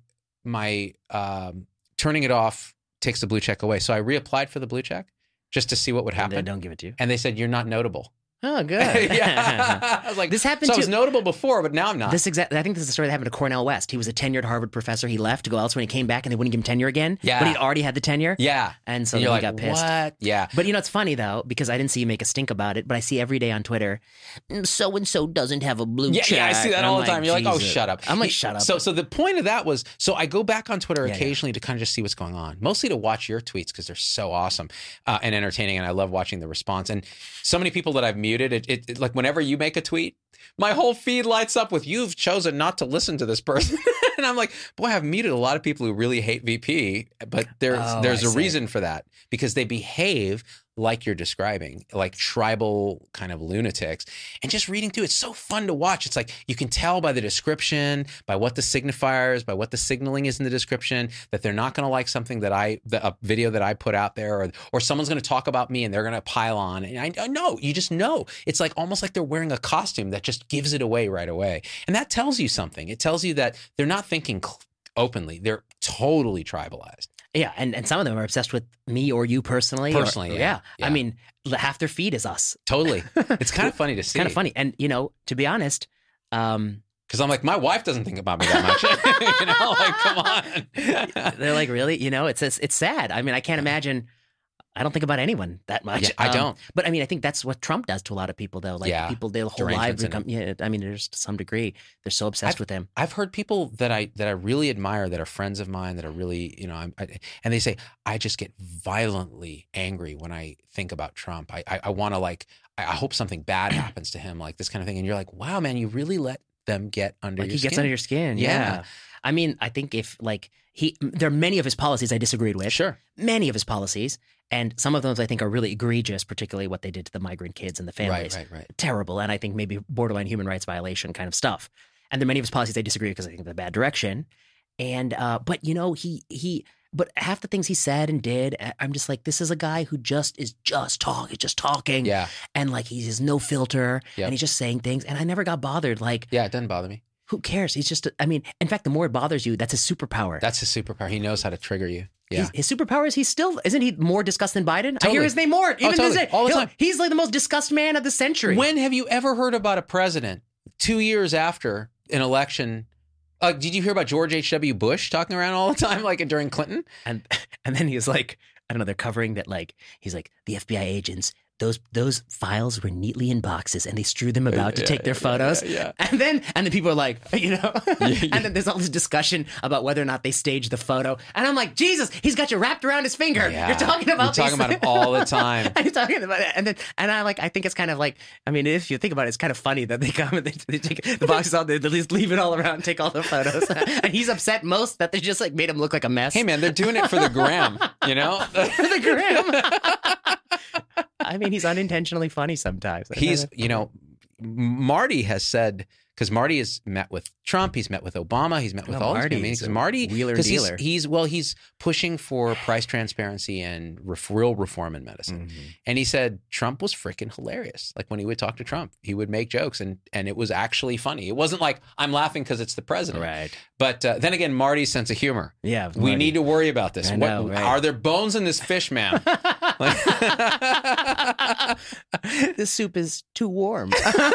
turning it off takes the blue check away. So I reapplied for the blue check just to see what would happen. They don't give it to you. And they said, you're not notable. Oh, good. I was like, this happened. So I was notable before, but now I'm not. I think this is the story that happened to Cornel West. He was a tenured Harvard professor. He left to go elsewhere. And he came back, and they wouldn't give him tenure again. Yeah, but he'd already had the tenure. Yeah, and so then he got pissed. What? Yeah, but it's funny though because I didn't see you make a stink about it, but I see every day on Twitter, so and so doesn't have a blue check. Yeah, I see that all the time. You're like, oh, shut up. I'm like, shut up. So the point of that was, I go back on Twitter occasionally to kind of just see what's going on, mostly to watch your tweets because they're so awesome and entertaining, and I love watching the response. And so many people that I've muted, it like whenever you make a tweet, my whole feed lights up with you've chosen not to listen to this person. And I'm like, boy, I've muted a lot of people who really hate VP, but there's a reason for that because they behave like you're describing, like tribal kind of lunatics. And just reading through, it's so fun to watch. It's like you can tell by the description, by what the signifiers, by what the signaling is in the description, that they're not going to like something a video that I put out there, or someone's going to talk about me and they're going to pile on. And I know, you just know. It's like almost like they're wearing a costume that just gives it away right away. And that tells you something. It tells you that they're not thinking openly. They're totally tribalized. Yeah, and some of them are obsessed with me or you personally. Yeah. I mean, half their feed is us. Totally. It's kind of funny to see. It's kind of funny. And, to be honest... because I'm like, my wife doesn't think about me that much. Like, come on. They're like, really? It's sad. I mean, I can't imagine... I don't think about anyone that much. Yeah, I don't. But I mean, I think that's what Trump does to a lot of people, though. Like people, their whole lives become. Yeah, I mean, there's to some degree they're so obsessed with him. I've heard people that I really admire, that are friends of mine, that are really, and they say, I just get violently angry when I think about Trump. I want to I hope something bad happens to him, like this kind of thing. And you're like, wow, man, you really let them get under your skin. He gets under your skin. Yeah. I mean, I think if there are many of his policies I disagreed with. Sure. Many of his policies. And some of those I think are really egregious, particularly what they did to the migrant kids and the families. Right. Terrible. And I think maybe borderline human rights violation kind of stuff. And there are many of his policies I disagree with because I think they're the bad direction. And, but but half the things he said and did, I'm just like, this is a guy who is just talking. Yeah. And he has no filter and he's just saying things. And I never got bothered. Yeah, it doesn't bother me. Who cares? He's just, in fact, the more it bothers you, that's his superpower. That's his superpower. He knows how to trigger you. Yeah. His superpower is isn't he more discussed than Biden? Totally. I hear his name more. Even totally. All the time. He's like the most discussed man of the century. When have you ever heard about a president 2 years after an election. Did you hear about George H.W. Bush talking around all the time, like during Clinton? And then he was like, I don't know, they're covering that, like, he's like, the FBI agents, those files were neatly in boxes and they strew them about to take their photos. Yeah. And then people are like, and then there's all this discussion about whether or not they staged the photo. And I'm like, Jesus, he's got you wrapped around his finger. Yeah. You're talking about it all the time. You're talking about it. And I think it's kind of like, I mean, if you think about it, it's kind of funny that they come and they take the boxes out, they just leave it all around and take all the photos. And he's upset most that they just like made him look like a mess. Hey man, they're doing it for the gram, you know? For the gram. I mean, he's unintentionally funny sometimes. He's, Marty has said, because Marty has met with Trump, he's met with Obama, he's met with all these people. Because Marty, he's pushing for price transparency and real reform in medicine. Mm-hmm. And he said Trump was freaking hilarious. Like when he would talk to Trump, he would make jokes and it was actually funny. It wasn't like I'm laughing because it's the president. Right. But then again, Marty's sense of humor. Yeah. Marty. We need to worry about this. Right. Are there bones in this fish, ma'am? This soup is too warm.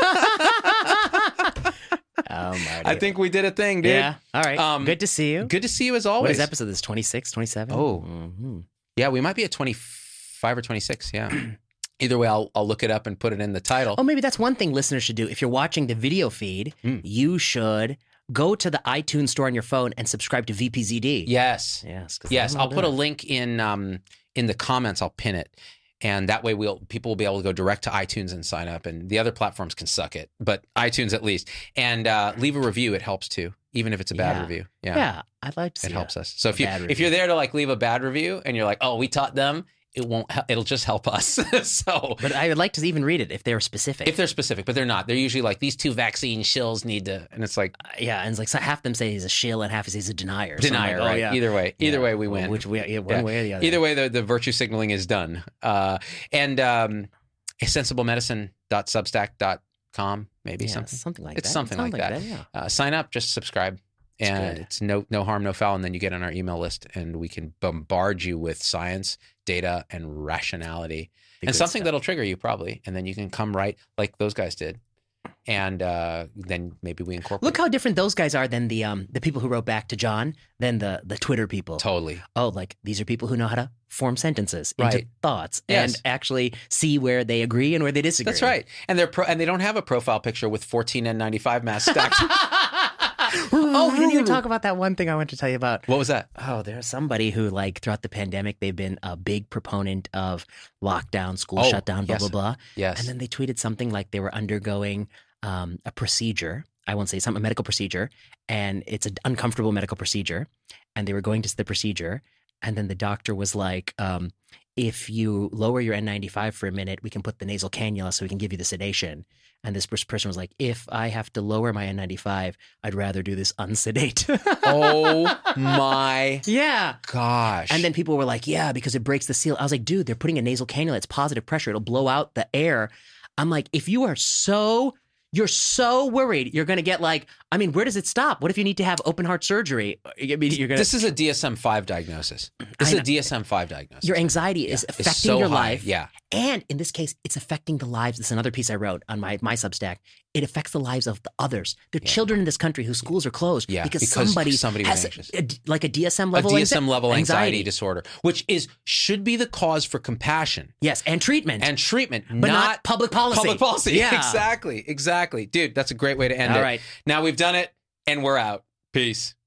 Oh, Marty. I think we did a thing, dude. Yeah. All right. Good to see you. Good to see you as always. What is episode this? 26, 27? Oh. Mm-hmm. Yeah, we might be at 25 or 26. Yeah. Either way, I'll look it up and put it in the title. Oh, maybe that's one thing listeners should do. If you're watching the video feed, you should go to the iTunes store on your phone and subscribe to VPZD. Yes. Yes. I'll put a link in the comments. I'll pin it. And that way people will be able to go direct to iTunes and sign up. And the other platforms can suck it, but iTunes at least. And leave a review. It helps too, even if it's a bad review. Yeah, I'd like to see it. Helps us. So if you're there to like leave a bad review and you're like, oh, we taught them, it'll just help us. But I would like to even read it if they're specific. If they're specific, but they're not. They're usually like, these 2 vaccine shills need to, and it's like, and it's like, so half them say he's a shill and half say he's a denier. Denier, like, right? Either way, we win. One way or the other. Either way, the virtue signaling is done. sensible.substack.com, maybe something like that. It's something like that. Yeah. Sign up, just subscribe. And it's no harm, no foul. And then you get on our email list and we can bombard you with science, data, and rationality. And something that'll trigger you probably. And then you can come right like those guys did. And then maybe we incorporate. Look how different those guys are than the people who wrote back to John than the Twitter people. Totally. Oh, like these are people who know how to form sentences into thoughts and actually see where they agree and where they disagree. That's right. And they don't have a profile picture with 14 N95 masks stacked. Oh, we didn't even talk about that one thing I wanted to tell you about. What was that? Oh, there's somebody who, like, throughout the pandemic, they've been a big proponent of lockdown, school shutdown, blah, blah, blah. Yes. And then they tweeted something like they were undergoing a procedure. I won't say a medical procedure. And it's an uncomfortable medical procedure. And they were going to the procedure. And then the doctor was like, if you lower your N95 for a minute, we can put the nasal cannula so we can give you the sedation. And this person was like, if I have to lower my N95, I'd rather do this unsedate. Oh my gosh. And then people were like, yeah, because it breaks the seal. I was like, dude, they're putting a nasal cannula. It's positive pressure. It'll blow out the air. I'm like, if you're so worried you're going to get like, I mean, where does it stop? What if you need to have open heart surgery? This is a DSM-5 diagnosis. Your anxiety is affecting your life. Yeah. And in this case, it's affecting the lives. This is another piece I wrote on my Substack. It affects the lives of the others. There are children in this country whose schools are closed because somebody has anxious. a DSM level anxiety disorder, which should be the cause for compassion. Yes, and treatment. But not public policy. Public policy. Yeah. Exactly. Dude, that's a great way to end it. All right. Now we've done it and we're out. Peace.